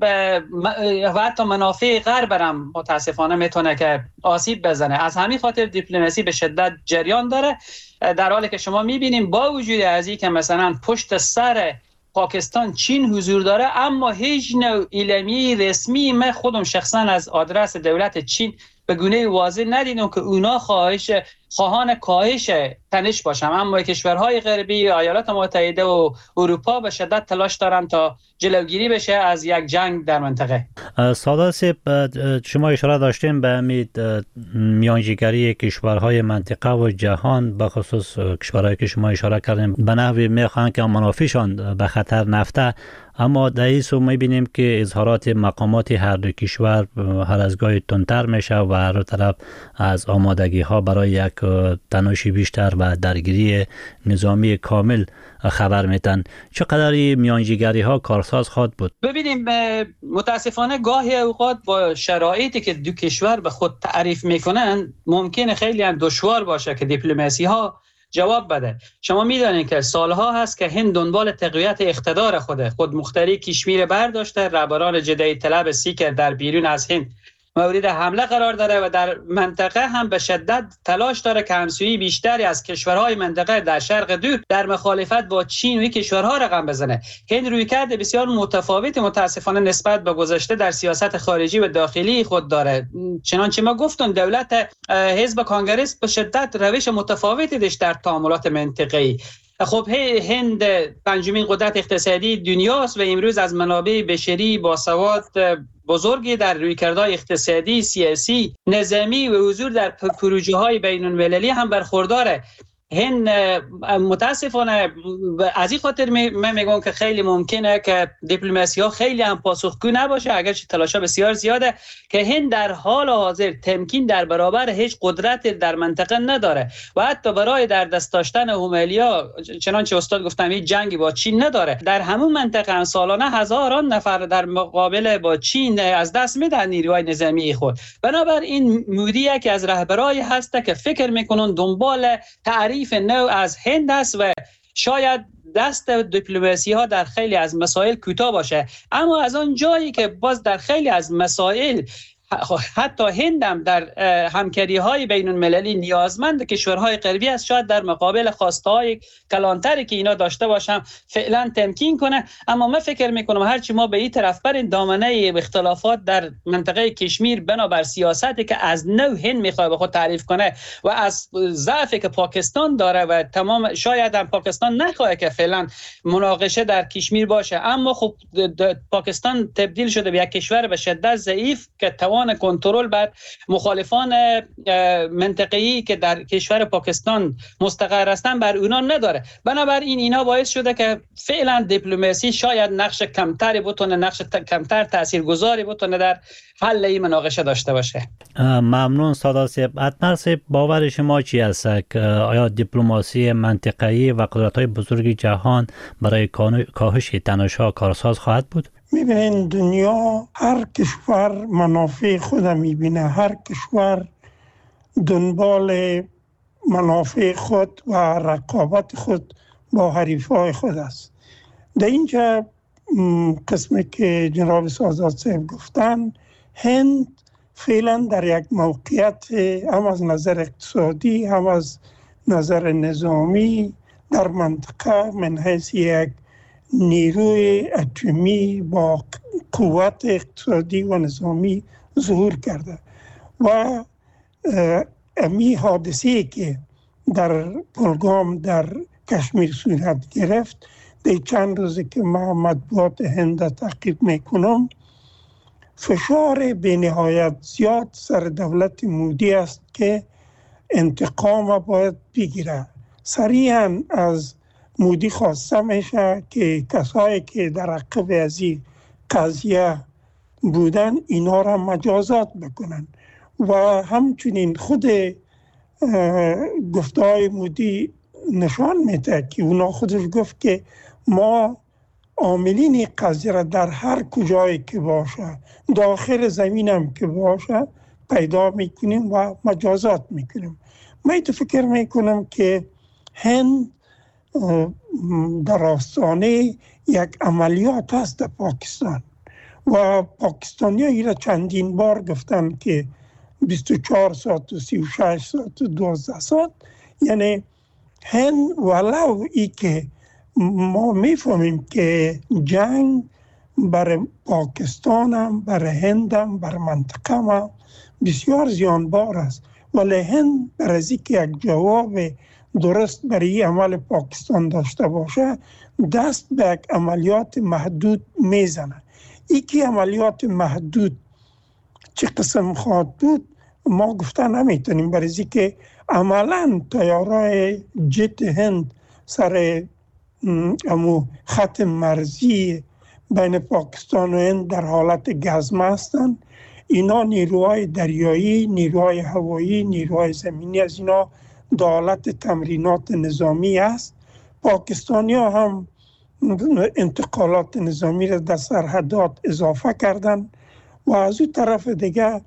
و حتی منافع غرب هم متاسفانه میتونه که آسیب بزنه. از همین خاطر دیپلماسی به شدت جریان داره، در حالی که شما میبینیم با وجود از این که مثلا پشت سر پاکستان چین حضور داره، اما هیچ نوع اعلامیه رسمی من خودم شخصا از آدرس دولت چین به گونه واضح ندیدم که اونا خواهان کاهش تنش باشن. اما کشورهای غربی، ایالات متحده و اروپا به شدت تلاش دارن تا جلوگیری بشه از یک جنگ در منطقه. سادات صاحب، شما اشاره داشتیم به میانجیگری کشورهای منطقه و جهان، به خصوص کشورهایی که شما اشاره کردیم به نحوی میخوان که منافعشان به خطر نفته، اما در این سو میبینیم که اظهارات مقامات هر دو کشور هر از گاهی تندتر میشه و هر طرف از آمادگی ها برای یک تناشی بیشتر و درگیری نظامی کامل خبر میتن. چقدر میانجیگری ها کارساز خواهد بود؟ ببینیم متاسفانه گاهی اوقات با شرایطی که دو کشور به خود تعریف میکنن ممکنه خیلی هم دشوار باشه که دیپلماسی ها جواب بده. شما میدونید که سالها هست که هند دنبال تقویت اقتدار خود مختاری کشمیر برداشته، رهبران جدایی طلب سیک در بیرون از هند مورد حمله قرار داره و در منطقه هم به شدت تلاش داره که همسویی بیشتری از کشورهای منطقه در شرق دور در مخالفت با چین و کشورها رقم بزنه. هند رویکرد بسیار متفاوت متاسفانه نسبت به گذشته در سیاست خارجی و داخلی خود داره. چنانچه ما گفتم دولت حزب کانگرس به شدت روش متفاوتی داشت در تعاملات منطقه‌ای. خب هند پنجمین قدرت اقتصادی دنیاست و امروز از منابع بشری با سواد بزرگی در رویکردهای اقتصادی، سیاسی، نظامی و حضور در پروژه‌های بین‌المللی هم برخورداره. هند متاسفانه از این خاطر من میگم که خیلی ممکنه که دیپلماسی ها خیلی هم پاسخگو نباشه، اگرچه تلاش ها بسیار زیاده، که هند در حال حاضر تمکین در برابر هیچ قدرت در منطقه نداره و حتی برای در دست داشتن همالیا چنانچه استاد گفتم هیچ جنگی با چین نداره. در همون منطقه هم سالانه هزاران نفر در مقابل با چین از دست میدن نیروهای نظامی خود. بنابراین مودی که از رهبرای هسته که فکر میکنن دنبال تعریف نو از هند است و شاید دست دیپلماسی ها در خیلی از مسائل کوتاه باشه، اما از آن جایی که باز در خیلی از مسائل حتی هند هم در همکاری های بین المللی نیازمند کشورهای غربی است، شاید در مقابل خواسته های کلانتری که اینا داشته باشم فعلا تمکین کنه. اما من فکر میکنم هرچی ما به این طرف بریم، دامنه اختلافات در منطقه کشمیر بنابر سیاستی که از نو هند میخواد به خود تعریف کنه و از ضعفی که پاکستان داره و تمام، شاید هم پاکستان نخواهد که فعلا مناقشه در کشمیر باشه، اما خب پاکستان تبدیل شده به یک کشور به شدت ضعیف که توان کنترل بر مخالفان منطقه‌ای که در کشور پاکستان مستقر هستند بر اونا نداره. بنابراین اینا باعث شده که فعلا دیپلماسی شاید نقش کمتری بتونه، نقش کمتر تاثیرگذاری بتونه در حل این مناقشه داشته باشه. ممنون سادات صاحب. اتمر صاحب، باور شما چی است که آیا دیپلماسی منطقه‌ای و قدرت‌های بزرگ جهان برای کاهش تنش‌ها کارساز خواهد بود؟ میبینین دنیا هر کشور منافع خود میبینه، هر کشور دنبال منافع خود و رقابت خود با حریفای خود است. در اینجا قسمی که جناب سادات صاحب گفتن، هند فعلا در یک موقعیت هم از نظر اقتصادی هم از نظر نظامی در منطقه من حیث یک نیروی اتمی با قوت اقتصادی و نظامی ظهور کرده و امی حادثه‌ای که در پلگام در کشمیر صورت گرفت، در چند روزی که من مطبوعات هند تعقیب میکنم، فشار به نهایت زیاد سر دولت مودی است که انتقام باید بگیره. سریعا از مودی خواسته میشه که کسایی که در عقب از این قضیه بودن اینا را مجازات بکنن و همچنین خود گفتهای مودی نشان میده که اونا خودش گفت که ما عاملین قضیه را در هر کجایی که باشه، داخل زمین هم که باشه، پیدا میکنیم و مجازات میکنیم. من فکر میکنم که هند در آستانه یک عملیات هست در پاکستان و پاکستانی ها را چندین بار گفتن که 24 ساعت و 36 ساعت و 12 ساعت، یعنی هند ولو ای که ما میفهمیم که جنگ برای پاکستان هم، برای هند هم، برای منطقه هم بسیار زیانبار است، ولی هند برای از که یک جواب درست برای عمل پاکستان داشته باشه دست به یک عملیات محدود میزنه. ای که عملیات محدود چه قسم خواهد بود ما گفتن نمیتونیم، برای از که عملا تیارای جت هند سر امو خط مرزی بین پاکستان و هند در حالت گزمه هستند. اینا نیروهای دریایی، نیروهای هوایی، نیروهای زمینی از اینا در حالت تمرینات نظامی است. پاکستانی ها هم انتقالات نظامی را در سرحدات اضافه کردن و از اون طرف دیگه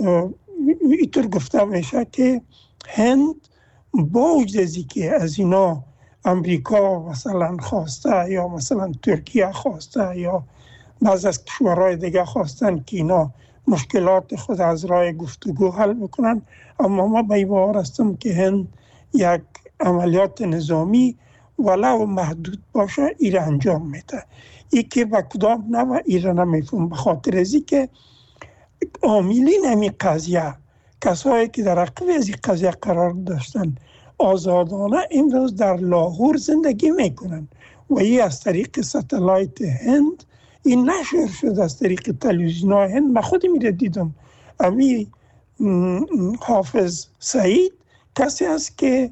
اینطور گفته میشه که هند با وجود از که از اینا امریکا مثلا خواسته یا مثلا ترکیه خواسته یا بعض از کشورهای دیگه خواستن که اینا مشکلات خود از راه گفتگو حل بکنن، اما ما به این باور هستم که هند یک عملیات نظامی ولو محدود باشه ایره انجام میده. ای که با کدام نوع ایره نمیفهم، به خاطر ازی که عاملین همین قضیه، کسایی که در عقب از این قضیه قرار داشتن، آزادانه امروز در لاهور زندگی میکنن و این از طریق ستلایت هند این نشر شد، از طریق تلویزیون هند. من خودم میره دیدم. امی حافظ سعید کسی است که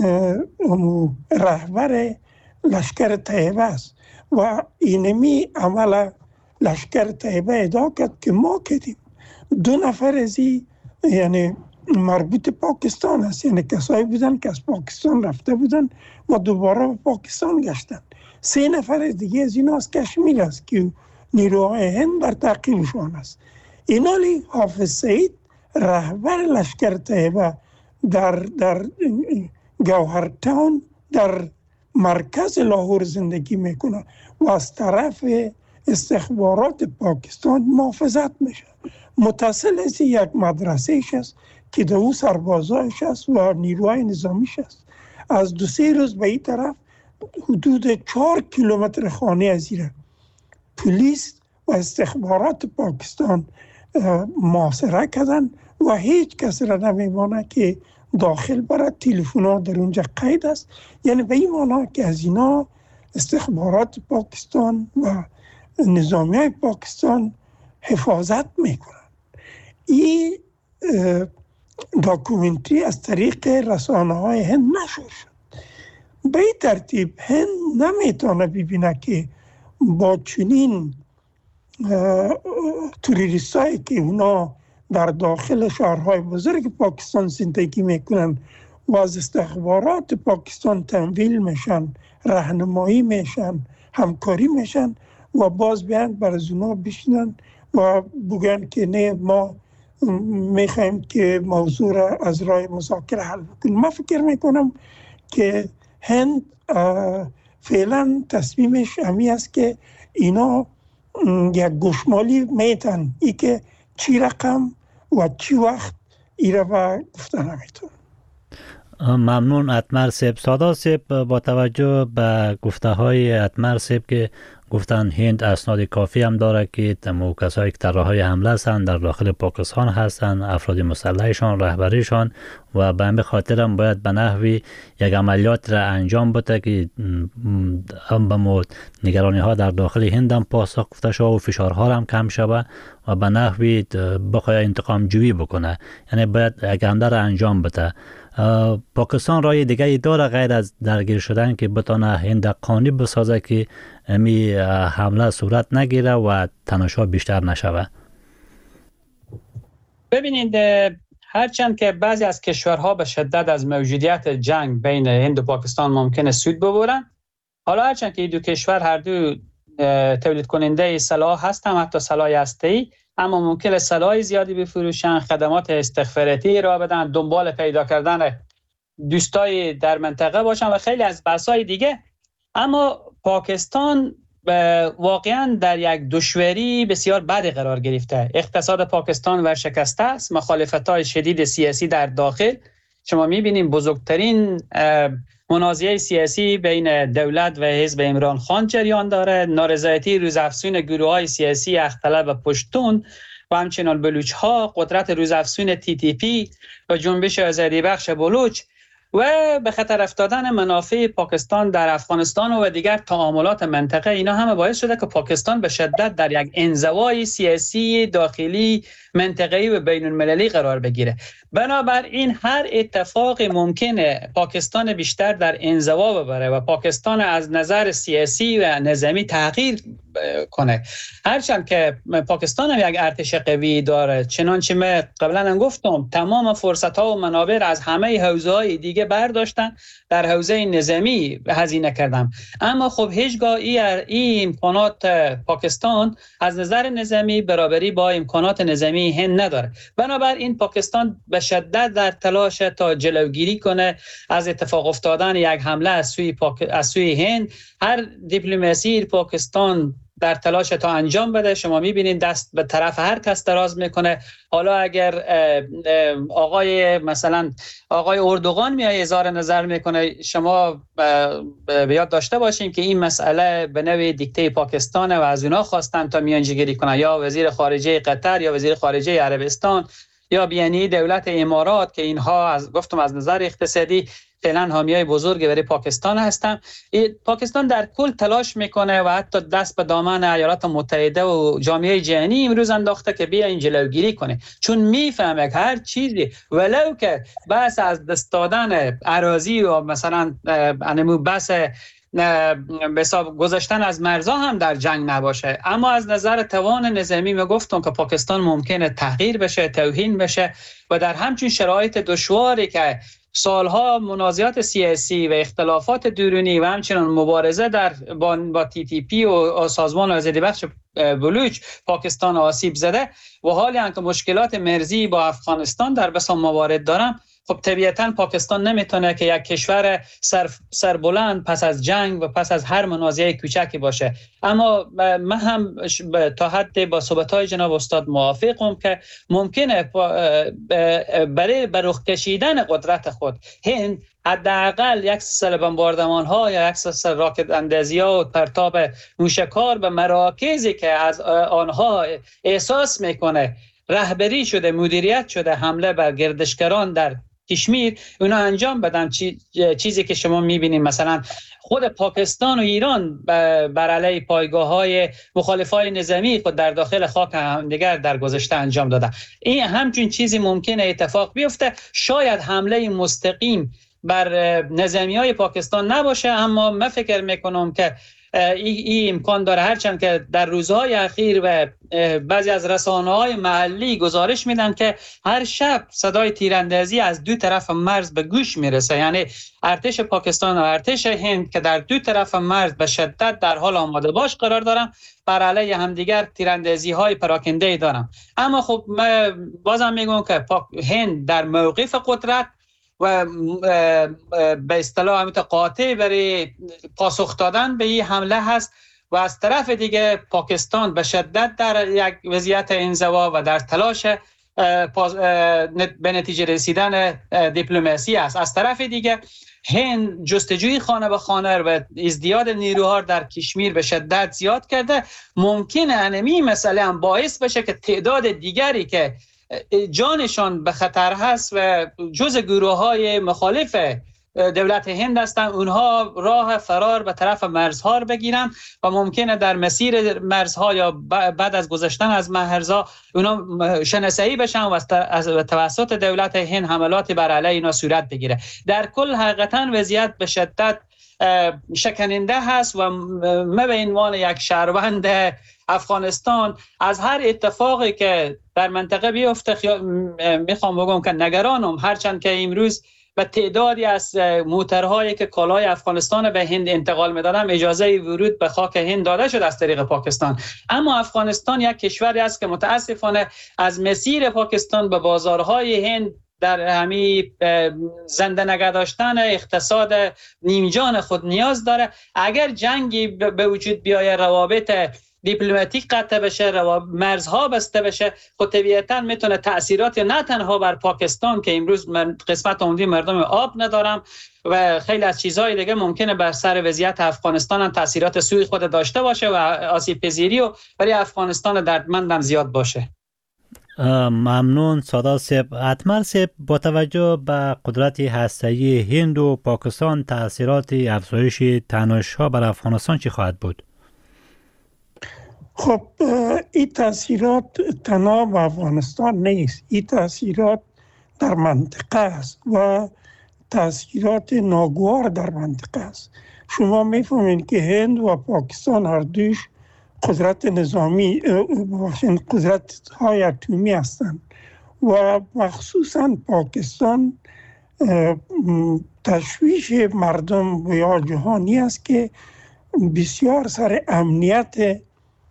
رهبر لشکر طیبه است و اینمی عمل لشکر طیبه ادعا کرد که ما کردیم. 2 نفر از این یعنی مربوط پاکستان است، یعنی کسایی بودن که از پاکستان رفته بودن و دوباره به پاکستان گشتن. 3 نفر دیگه از اینا از کشمیر است که نیروهای هند بر تعقیبشان است. اینالی حافظ سعید رهبر لشکر طیبه در گوهرتاون در مرکز لاهور زندگی میکنه و از طرف استخبارات پاکستان محافظت میشه. متصل از یک مدرسهش است که در او سربازایش است و نیروهای نظامیش است. از 2-3 روز به این طرف حدود 4 کیلومتر خانه از ایره پلیس و استخبارات پاکستان محاصره کردن و هیچ کس را نمیمانه که داخل برد. تلفن ها در اونجا قید است. یعنی به این معنی که از اینا استخبارات پاکستان و نظامی های پاکستان حفاظت میکنن. این داکومنتری از طریق رسانه های هند نشر شد. به این ترتیب هند نمیتونه ببینه که با چنین توریست هایی که اونا در داخل شهرهای بزرگ پاکستان زندگی میکنن و از استخبارات پاکستان تمویل میشن، راهنمایی میشن، همکاری میشن و باز بیان بر از اونا بشینن و بگن که نه ما میخوایم که موضوع را از راه مذاکره حل بکنیم. من فکر میکنم که هند فعلا تصمیمش همی است که اینا یک گوشمالی میتن ای که چی رقم و چی وقت ایره و گفته نمیتون. ممنون اتمر صاحب. سادا صاحب، با توجه به گفته های اتمر صاحب که گفتن هند اسناد کافی هم داره که تمام کسایی که طراحای حمله هستند در داخل پاکستان هستند، افراد مسلحشان، رهبریشان، و به همین خاطر هم باید به نحوی یک عملیات را انجام بده که هم به نگرانی ها در داخل هند هم پاسخ گفته شود و فشارها هم کم شود و به نحوی بخواد انتقام جویی بکنه. یعنی باید یک حمله را انجام بده. پاکستان رای دیگه داره غیر از درگیر شدن که بتونه هند قانی بسازه که می حمله صورت نگیره و تنش‌ها بیشتر نشوه؟ ببینید، هرچند که بعضی از کشورها به شدت از موجودیت جنگ بین هند و پاکستان ممکنه سود ببرن، حالا هرچند که این دو کشور هر دو تولید کننده سلاح هستن، حتی سلاح هسته‌ای، اما ممکنه سلاح زیادی بفروشن، خدمات استخباراتی را بدن، دنبال پیدا کردن دوستای در منطقه باشن و خیلی از بحث‌های دیگه. اما پاکستان واقعا در یک دشواری بسیار بدی قرار گرفته. اقتصاد پاکستان ورشکسته است، مخالفت‌های شدید سیاسی در داخل. شما می‌بینید بزرگترین منازعه سیاسی بین دولت و حزب عمران خان جریان داره، نارضایتی روزافزون گروه‌های سیاسی اختلاف و پشتون و همچنان بلوچ‌ها، قدرت روزافزون TTP و جنبش آزادی بخش بلوچ و به خطر افتادن منافع پاکستان در افغانستان و دیگر تعاملات منطقه، اینا همه باعث شده که پاکستان به شدت در یک انزوای سیاسی داخلی منطقه‌ای و بین المللی قرار بگیره. بنابراین هر اتفاق ممکنه پاکستان بیشتر در انزوا ببره و پاکستان از نظر سیاسی و نظامی تغییر کنه. هرچند که پاکستان هم یک ارتش قوی داره، چنانچه من قبلا هم گفتم تمام فرصت‌ها و منابع از همه حوزه‌های دیگه برداشتن، در حوزه نظامی هزینه کردن. اما خب هیچگاه این امکانات پاکستان از نظر نظامی برابری با امکانات نظامی هند نداره. بنابراین پاکستان به شدت در تلاش تا جلوگیری کنه از اتفاق افتادن یک حمله از سوی هند. هر دیپلماسی پاکستان در تلاش تا انجام بده. شما میبینید دست به طرف هر کس دراز میکنه. حالا اگر مثلا آقای اردوغان میای اظهار نظر میکنه، شما به یاد داشته باشین که این مسئله به نوع دیکته پاکستانه و از اونا خواستن تا میانجیگری کنن، یا وزیر خارجه قطر یا وزیر خارجه عربستان یا بیانیه دولت امارات که اینها از نظر اقتصادی فعلا حامیای بزرگ برای پاکستان هستن. پاکستان در کل تلاش میکنه و حتی دست به دامن ایالات متحده و جامعه جهانی امروز انداخته که بیا این جلوگیری کنه، چون میفهمه که هر چیزی ولو که بحث از دست دادن اراضی و مثلا بحث حساب گذاشتن از مرزها هم در جنگ نباشه، اما از نظر توان نظامی ما گفتم که پاکستان ممکنه تغییر بشه، توهین بشه و در همچین شرایط دشواری که سالها منازعات سیاسی و اختلافات درونی و همچنان مبارزه با TTP و سازمان آزادی بخش بلوچ پاکستان آسیب زده و حالی هم که مشکلات مرزی با افغانستان در بسیار موارد دارم، خب طبیعتاً پاکستان نمیتونه که یک کشور سربلند پس از جنگ و پس از هر منازعه کوچکی باشه. اما من هم تا حد با صحبت‌های جناب استاد موافقم که ممکنه برای رخ کشیدن قدرت خود هند حداقل یک سلسله بمباردمان‌ها یا یک سلسله راکت اندازی‌ها و پرتاب موشکار به مراکزی که از آنها احساس میکنه رهبری شده، مدیریت شده حمله بر گردشگران در کشمیر، اونا انجام بدن. چیزی که شما میبینید مثلا خود پاکستان و ایران بر علیه پایگاه‌های مخالفای نظامی خود در داخل خاک همدیگر در گذشته انجام داده. این همچین چیزی ممکنه اتفاق بیفته. شاید حمله مستقیم بر نظامیای پاکستان نباشه، اما من فکر میکنم که این امکان داره، هرچند که در روزهای اخیر و بعضی از رسانه‌های محلی گزارش میدن که هر شب صدای تیراندازی از دو طرف مرز به گوش میرسه. یعنی ارتش پاکستان و ارتش هند که در دو طرف مرز به شدت در حال آماده باش قرار دارن، بر علیه همدیگر تیراندازی‌های پراکنده دارن. اما خب بازم میگم که هند در موقف قدرت و به اصطلاح همین قاطع برای پاسخ دادن به این حمله هست و از طرف دیگه پاکستان به شدت در یک وضعیت انزوا و در تلاش به نتیجه رسیدن دیپلماسی است. از طرف دیگه هند جستجوی خانه به خانه و ازدیاد نیروها در کشمیر به شدت زیاد کرده. ممکنه انمی مسئله هم باعث بشه که تعداد دیگری که جانشان به خطر هست و جز گروه‌های مخالف دولت هند هستند، اونها راه فرار به طرف مرزها رو بگیرن و ممکنه در مسیر مرزها یا بعد از گذشتن از مرزها اونا شناسایی بشن و از توسط دولت هند حملات بر علیه اینا صورت بگیره. در کل حقیقتا وضعیت به شدت شکننده هست و من به عنوان یک شهروند افغانستان از هر اتفاقی که در منطقه بیفته میخوام بگم که نگرانم، هرچند که امروز به تعدادی از موترهایی که کالای افغانستان به هند انتقال میدادن اجازه ورود به خاک هند داده شد از طریق پاکستان. اما افغانستان یک کشوری است که متاسفانه از مسیر پاکستان به بازارهای هند در همی زنده نگه داشتن اقتصاد نیمجان خود نیاز داره. اگر جنگی به وجود بیاید، روابط دیپلماتیک قطع بشه، مرزها بسته بشه، خود طبیعتا میتونه تأثیرات نه تنها بر پاکستان که امروز قسمت عمده مردم آب ندارم و خیلی از چیزهای دیگه ممکنه بر سر وضعیت افغانستان هم تأثیرات سوی خود داشته باشه و آسیب پذیری و برای افغانستان دردمندم زیاد باشه. ممنون سادات صاحب. اتمر صاحب، با توجه به قدرت هسته‌ای هند و پاکستان تأثیرات افزایش تنش‌ها بر افغانستان چی خواهد بود؟ خب این تأثیرات تنها به افغانستان نیست، این تأثیرات در منطقه است و تأثیرات ناگوار در منطقه است. شما میفهمید که هند و پاکستان هر دوش قدرت نظامی قدرت های اتمی هستند و مخصوصا پاکستان تشویش مردم یا جهانی است که بسیار سر امنیت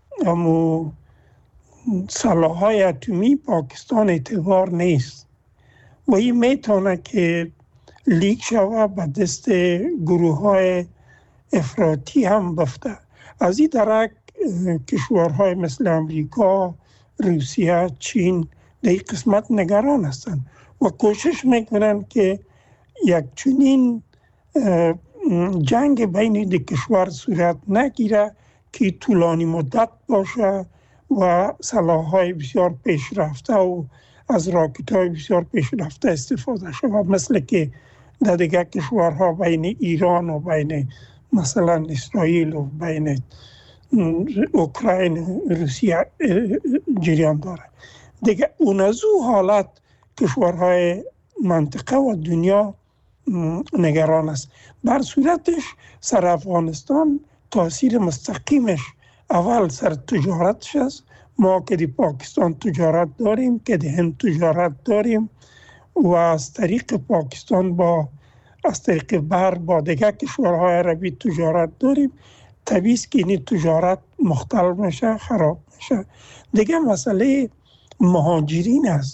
سلاح‌های اتمی پاکستان اعتبار نیست و این میتونه که لیک شود به دست گروه‌های افراطی هم بفته. از این طرف کشورهای مثل امریکا، روسیه، چین در این قسمت نگران هستند و کوشش میکنن که یک چنین جنگ بین دو کشور صورت نگیره که طولانی مدت باشه و سلاح‌های بسیار پیشرفته و از راکت‌های بسیار پیشرفته استفاده شود، مثل که در دیگر کشورها بین ایران و بین مثلا اسرائیل و بین اوکراین روسیه جریان داره. دیگه اون از او حالت کشورهای منطقه و دنیا نگران است. بر صورتش سر افغانستان تاثیر مستقیمش اول سر تجارتش است. ما که دی پاکستان تجارت داریم، که دی هند تجارت داریم و از طریق پاکستان از طریق بر با دیگر کشورهای عربی تجارت داریم. طبیعی است که این تجارت مختل میشه، خراب میشه. دیگه مسئله مهاجرین است.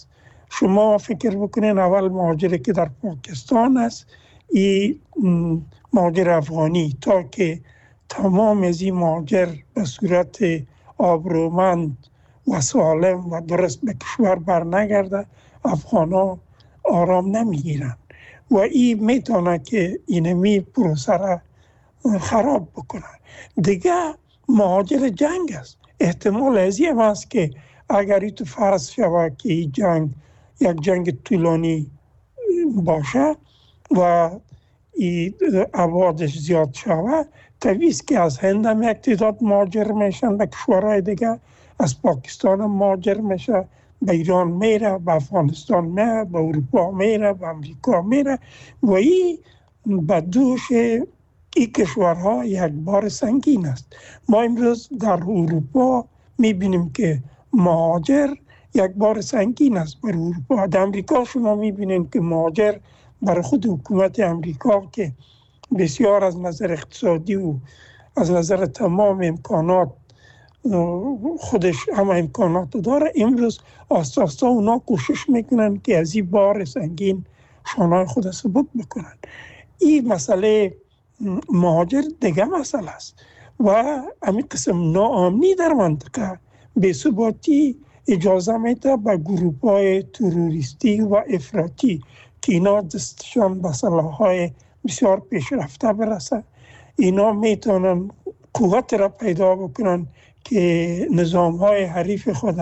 شما فکر بکنین اول مهاجری که در پاکستان است، این مهاجر افغانی، تا که تمام از این مهاجر به صورت آبرومند و سالم و درست به کشور برنگرده، افغانا آرام نمیگیرن و این میتونه که اینمی پروسه را خراب بکنه. دیگه مهاجر جنگ است. احتمال از این است که اگر این تو فرض شود که این جنگ یک جنگ طولانی باشه و ابعادش زیاد شود، طبیعی است که از هند هم یک تعداد مهاجر میشن به کشورهای دیگه، از پاکستان هم مهاجر میشه، به ایران میره، به افغانستان میره، به اروپا میره، به امریکا میره و این به دوش این کشورها یک بار سنگین است. ما امروز در اروپا میبینیم که مهاجر یک بار سنگین است برای اروپا. در امریکا شما میبینید که مهاجر برای خود حکومت امریکا که بسیار از نظر اقتصادی و از نظر تمام امکانات خودش همه امکانات داره، امروز آساسا اونا کوشش میکنن که از این بار سنگین شانه خود سبک بکنن. این مسئله مهاجر دیگه مسئله است و همین قسم ناامنی در منطقه بی‌ثباتی اجازه میده به گروه‌های تروریستی و افراطی که اینا دستشان به سلاح‌های بسیار پیشرفته برسه. اینا میتونن قوت را پیدا بکنن که نظام‌های حریف خود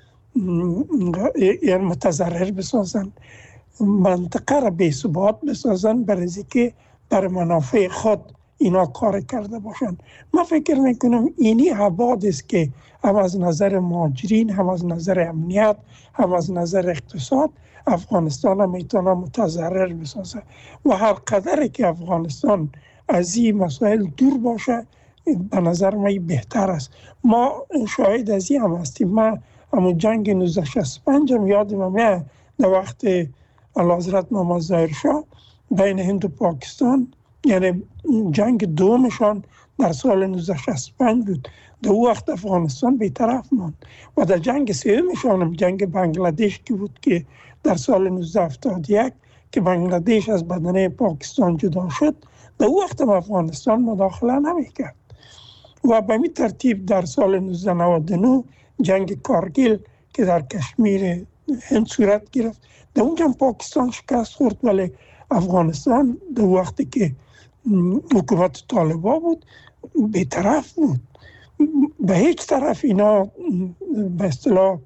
متضرر بسازن، منطقه را بی‌ثبات بسازن، برای که بر منافع خود اینا کار کرده باشن. من فکر میکنم اینی ابعاد است که هم از نظر مهاجرین، هم از نظر امنیت، هم از نظر اقتصاد افغانستان هم میتونه متضرر بسازه و هر قدر که افغانستان از این مسائل دور باشه به نظر من بهتر است. ما شاهد از این هم هستیم. ما همون جنگ 1965 هم یادم میاد در وقت اعلیحضرت محمد ظاهر شاه بین هند و پاکستان، یعنی جنگ دومشان در سال 1965 بود. در اون وقت افغانستان بی‌طرف ماند و در جنگ سومشان هم جنگ بنگلادش که بود که در سال 1971 که بنگلادش از بدنه پاکستان جدا شد، در اون وقت افغانستان مداخله نمیکرد و به این ترتیب در سال 1999 جنگ کارگیل که در کشمیر هند صورت گرفت، در اونجا پاکستان شکست خورد، ولی افغانستان در وقتی که حکومت طالبان بود بی‌طرف بود، به هیچ طرف اینا به اصطلاح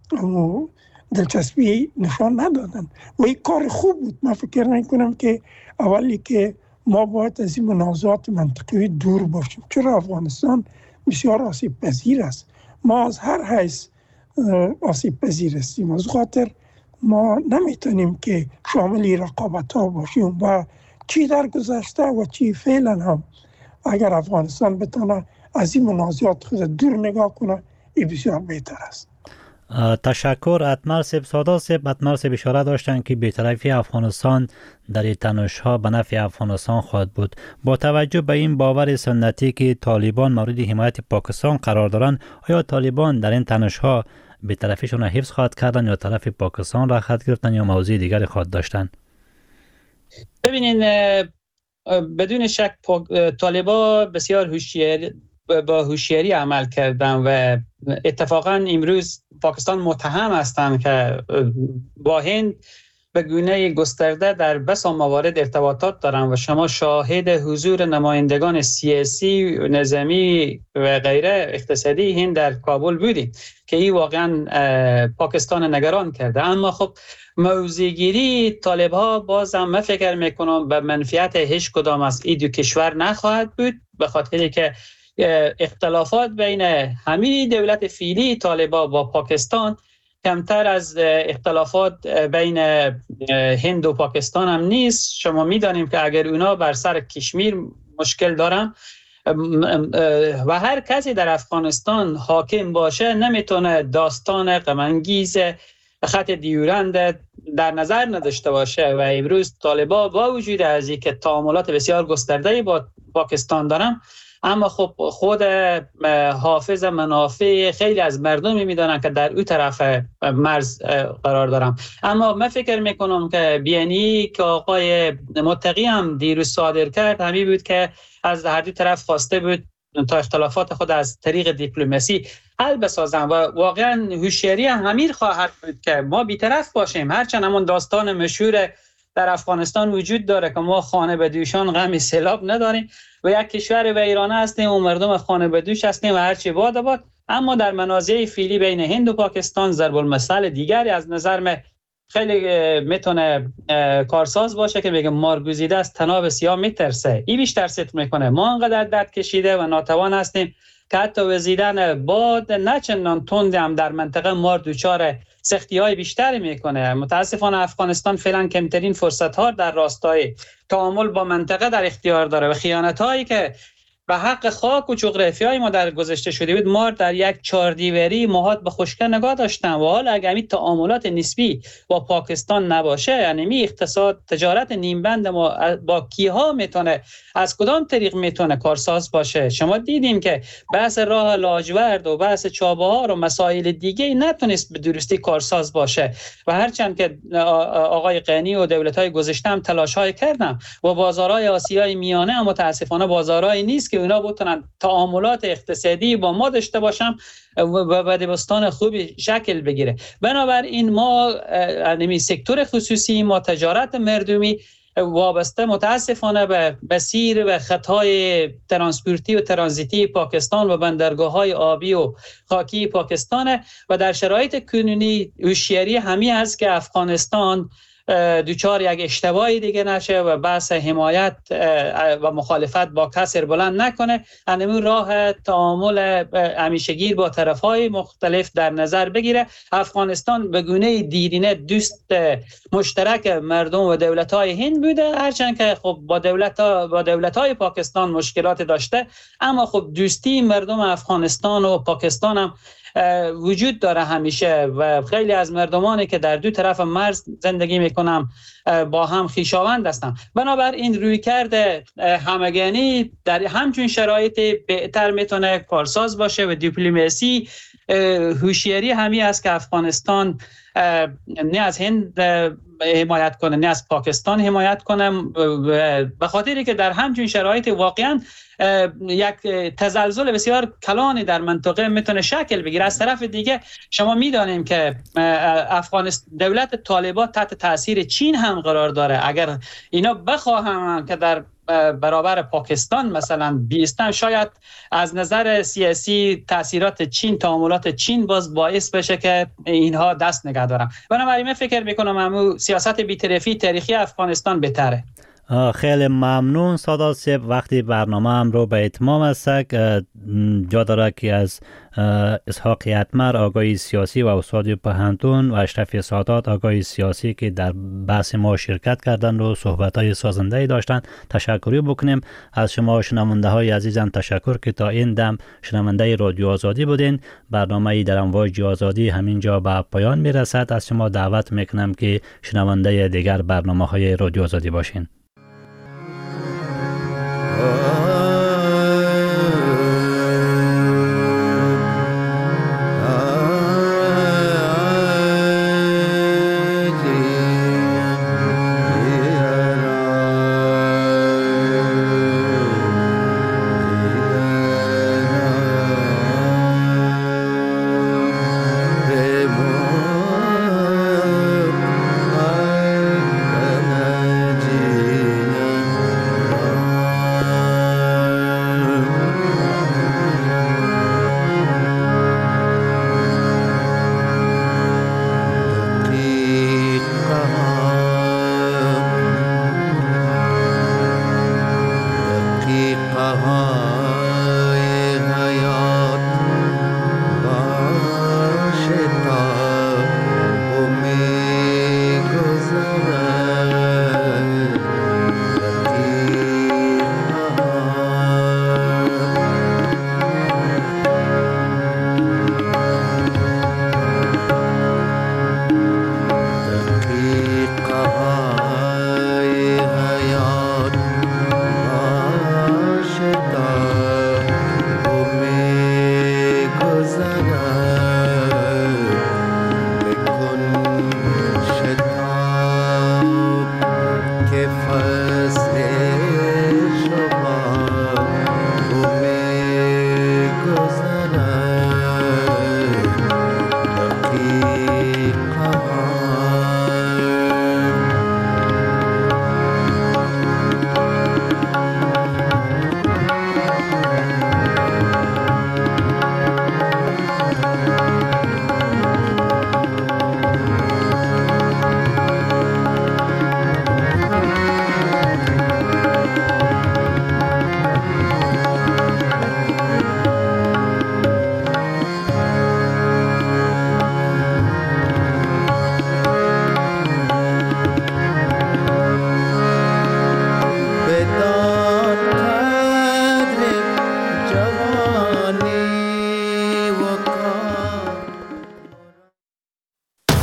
دلچسپی نشان ندادن و این کار خوب بود. من فکر نکنم که اولی که ما باید از این منازعات منطقی دور باشیم، چرا افغانستان بسیار آسیب پذیر است. ما از هر حیث آسیب پذیر هستیم، از خاطر ما نمیتونیم که شامل رقابت ها باشیم و چی در گذشته و چی فعلا هم اگر افغانستان بتونه از این منازعات خود دور نگاه کنه این بسیار بهتر است. تشکر. اتمر صاحب سادات صاحب، اتمر صاحب اشاره داشتن که بی‌طرفی افغانستان در این تنش‌ها به نفع افغانستان خواهد بود. با توجه به این باور سنتی که طالبان مورد حمایت پاکستان قرار دارند، آیا طالبان در این تنش‌ها بی‌طرفیشون را حفظ خواهد کردن یا طرف پاکستان را خواهد گرفتن یا موضوع دیگری خواهد داشتن؟ ببینین بدون شک طالبان بسیار با هوشیاری عمل کردن و اتفاقا امروز پاکستان متهم هستند که با هند به گونه گسترده در بسا موارد ارتباطات دارن و شما شاهد حضور نمایندگان سیاسی، نظامی و غیره اقتصادی هند در کابل بودید که این واقعا پاکستان نگران کرده. اما خب موضع‌گیری طالب‌ها بازم من فکر میکنم به منفعت هیچ کدام از این دو کشور نخواهد بود، به خاطری که اختلافات بین همین دولت فعلی طالبان با پاکستان کمتر از اختلافات بین هند و پاکستان هم نیست. شما میدانیم که اگر اونا بر سر کشمیر مشکل دارن و هر کسی در افغانستان حاکم باشه نمیتونه داستان غم‌انگیز خط دیورند در نظر نداشته باشه و امروز طالبان با وجود از اینکه تعاملات بسیار گسترده با پاکستان دارن اما خب خود حافظ منافع خیلی از مردمی میدانن که در اون طرف مرز قرار دارم. اما من فکر میکنم که بیانی که آقای متقی هم دیروز صادر کرد همین بود که از هر دو طرف خواسته بود تا اختلافات خود از طریق دیپلماسی حل بسازن و واقعا هوشیاری همین خواهد بود که ما بی‌طرف باشیم. هرچند همون داستان مشهور در افغانستان وجود داره که ما خانه به دوشان غم سیلاب نداریم و یک کشور و ایران هستیم و مردم خانه به دوش هستیم و هرچی باد، اما در منازعه فعلی بین هند و پاکستان ضرب المثل دیگری از نظر من خیلی میتونه کارساز باشه که بگم مارگوزیده از طناب سیاه میترسه. این بیشتر ست میکنه. ما انقدر درد کشیده و ناتوان هستیم که حتی وزیدن باد نه چندان تند هم در منطقه مار دوچار سختی‌های بیشتری میکنه. متاسفانه افغانستان فعلا کمترین فرصت‌ها در راستای تعامل با منطقه در اختیار داره و خیانت‌هایی که به حق خاک و جغرافیای ما در گذشته شده بود ما در یک چاردیوری موهات به خشکه نگاه داشتن و حالا اگر این تعاملات نسبی با پاکستان نباشه، یعنی می اقتصاد تجارت نیمبند ما با کیها میتونه از کدام طریق میتونه کارساز باشه؟ شما دیدیم که بحث راه لاجورد و بحث چابهار و مسائل دیگه نتونست به درستی کارساز باشه و هرچند که آقای غنی و دولت‌های گذشته هم تلاش‌های کردن و بازارهای آسیای میانه هم متاسفانه بازارهای نیست که اونا بتونن تعاملات اقتصادی با ما داشته باشن و به دبستان خوبی شکل بگیره. بنابراین ما یعنی سکتور خصوصی، ما تجارت مردمی وابسته متاسفانه به مسیر و خطای ترانسپورتی و ترانزیتی پاکستان و بندرگاه‌های آبی و خاکی پاکستان و در شرایط کنونی هوشیاری همین است که افغانستان دوچار یک اشتباهی دیگه نشه و بحث حمایت و مخالفت با کسر بلند نکنه. همین راه تعامل همیشگیر با طرف‌های مختلف در نظر بگیره. افغانستان به گونه دیرینه دوست مشترک مردم و دولت‌های هند بوده، هرچند که خب با دولت‌های پاکستان مشکلات داشته، اما خب دوستی مردم افغانستان و پاکستان هم وجود داره همیشه و خیلی از مردمانی که در دو طرف مرز زندگی میکنم با هم خویشاوند هستن. بنابراین رویکرد همگانی در همچون شرایط بهتر میتونه کارساز باشه و دیپلماسی هوشیاری همین است که افغانستان نه از هند حمایت کنه نه از پاکستان حمایت کنه، به خاطری که در همچون شرایط واقعا یک تزلزل بسیار کلانی در منطقه میتونه شکل بگیره. از طرف دیگه شما میدانیم که افغانستان دولت طالبان تحت تاثیر چین هم قرار داره. اگر اینا بخواهند که در برابر پاکستان مثلا بیستن، شاید از نظر سیاسی تاثیرات چین، تعاملات چین باز باعث بشه که اینها دست نگه دارن. بنابراین من فکر میکنم همون سیاست بی‌طرفی تاریخی افغانستان بهتره. خیلی ممنون سادات صاحب. وقتی برنامه هم رو به اتمام است، جا داره که از اسحاق یتمر آگاهی سیاسی و استاد پوهنتون و اشرف سادات آگاهی سیاسی که در بحث ما شرکت کردند و صحبت‌های سازنده‌ای داشتند تشکری بکنیم. از شما شنونده های عزیزم تشکر که تا این دم شنونده رادیو آزادی بودین. برنامه در امواج آزادی همینجا به پایان میرسد. از شما دعوت میکنم که شنونده دیگر برنامه‌های رادیو آزادی باشین.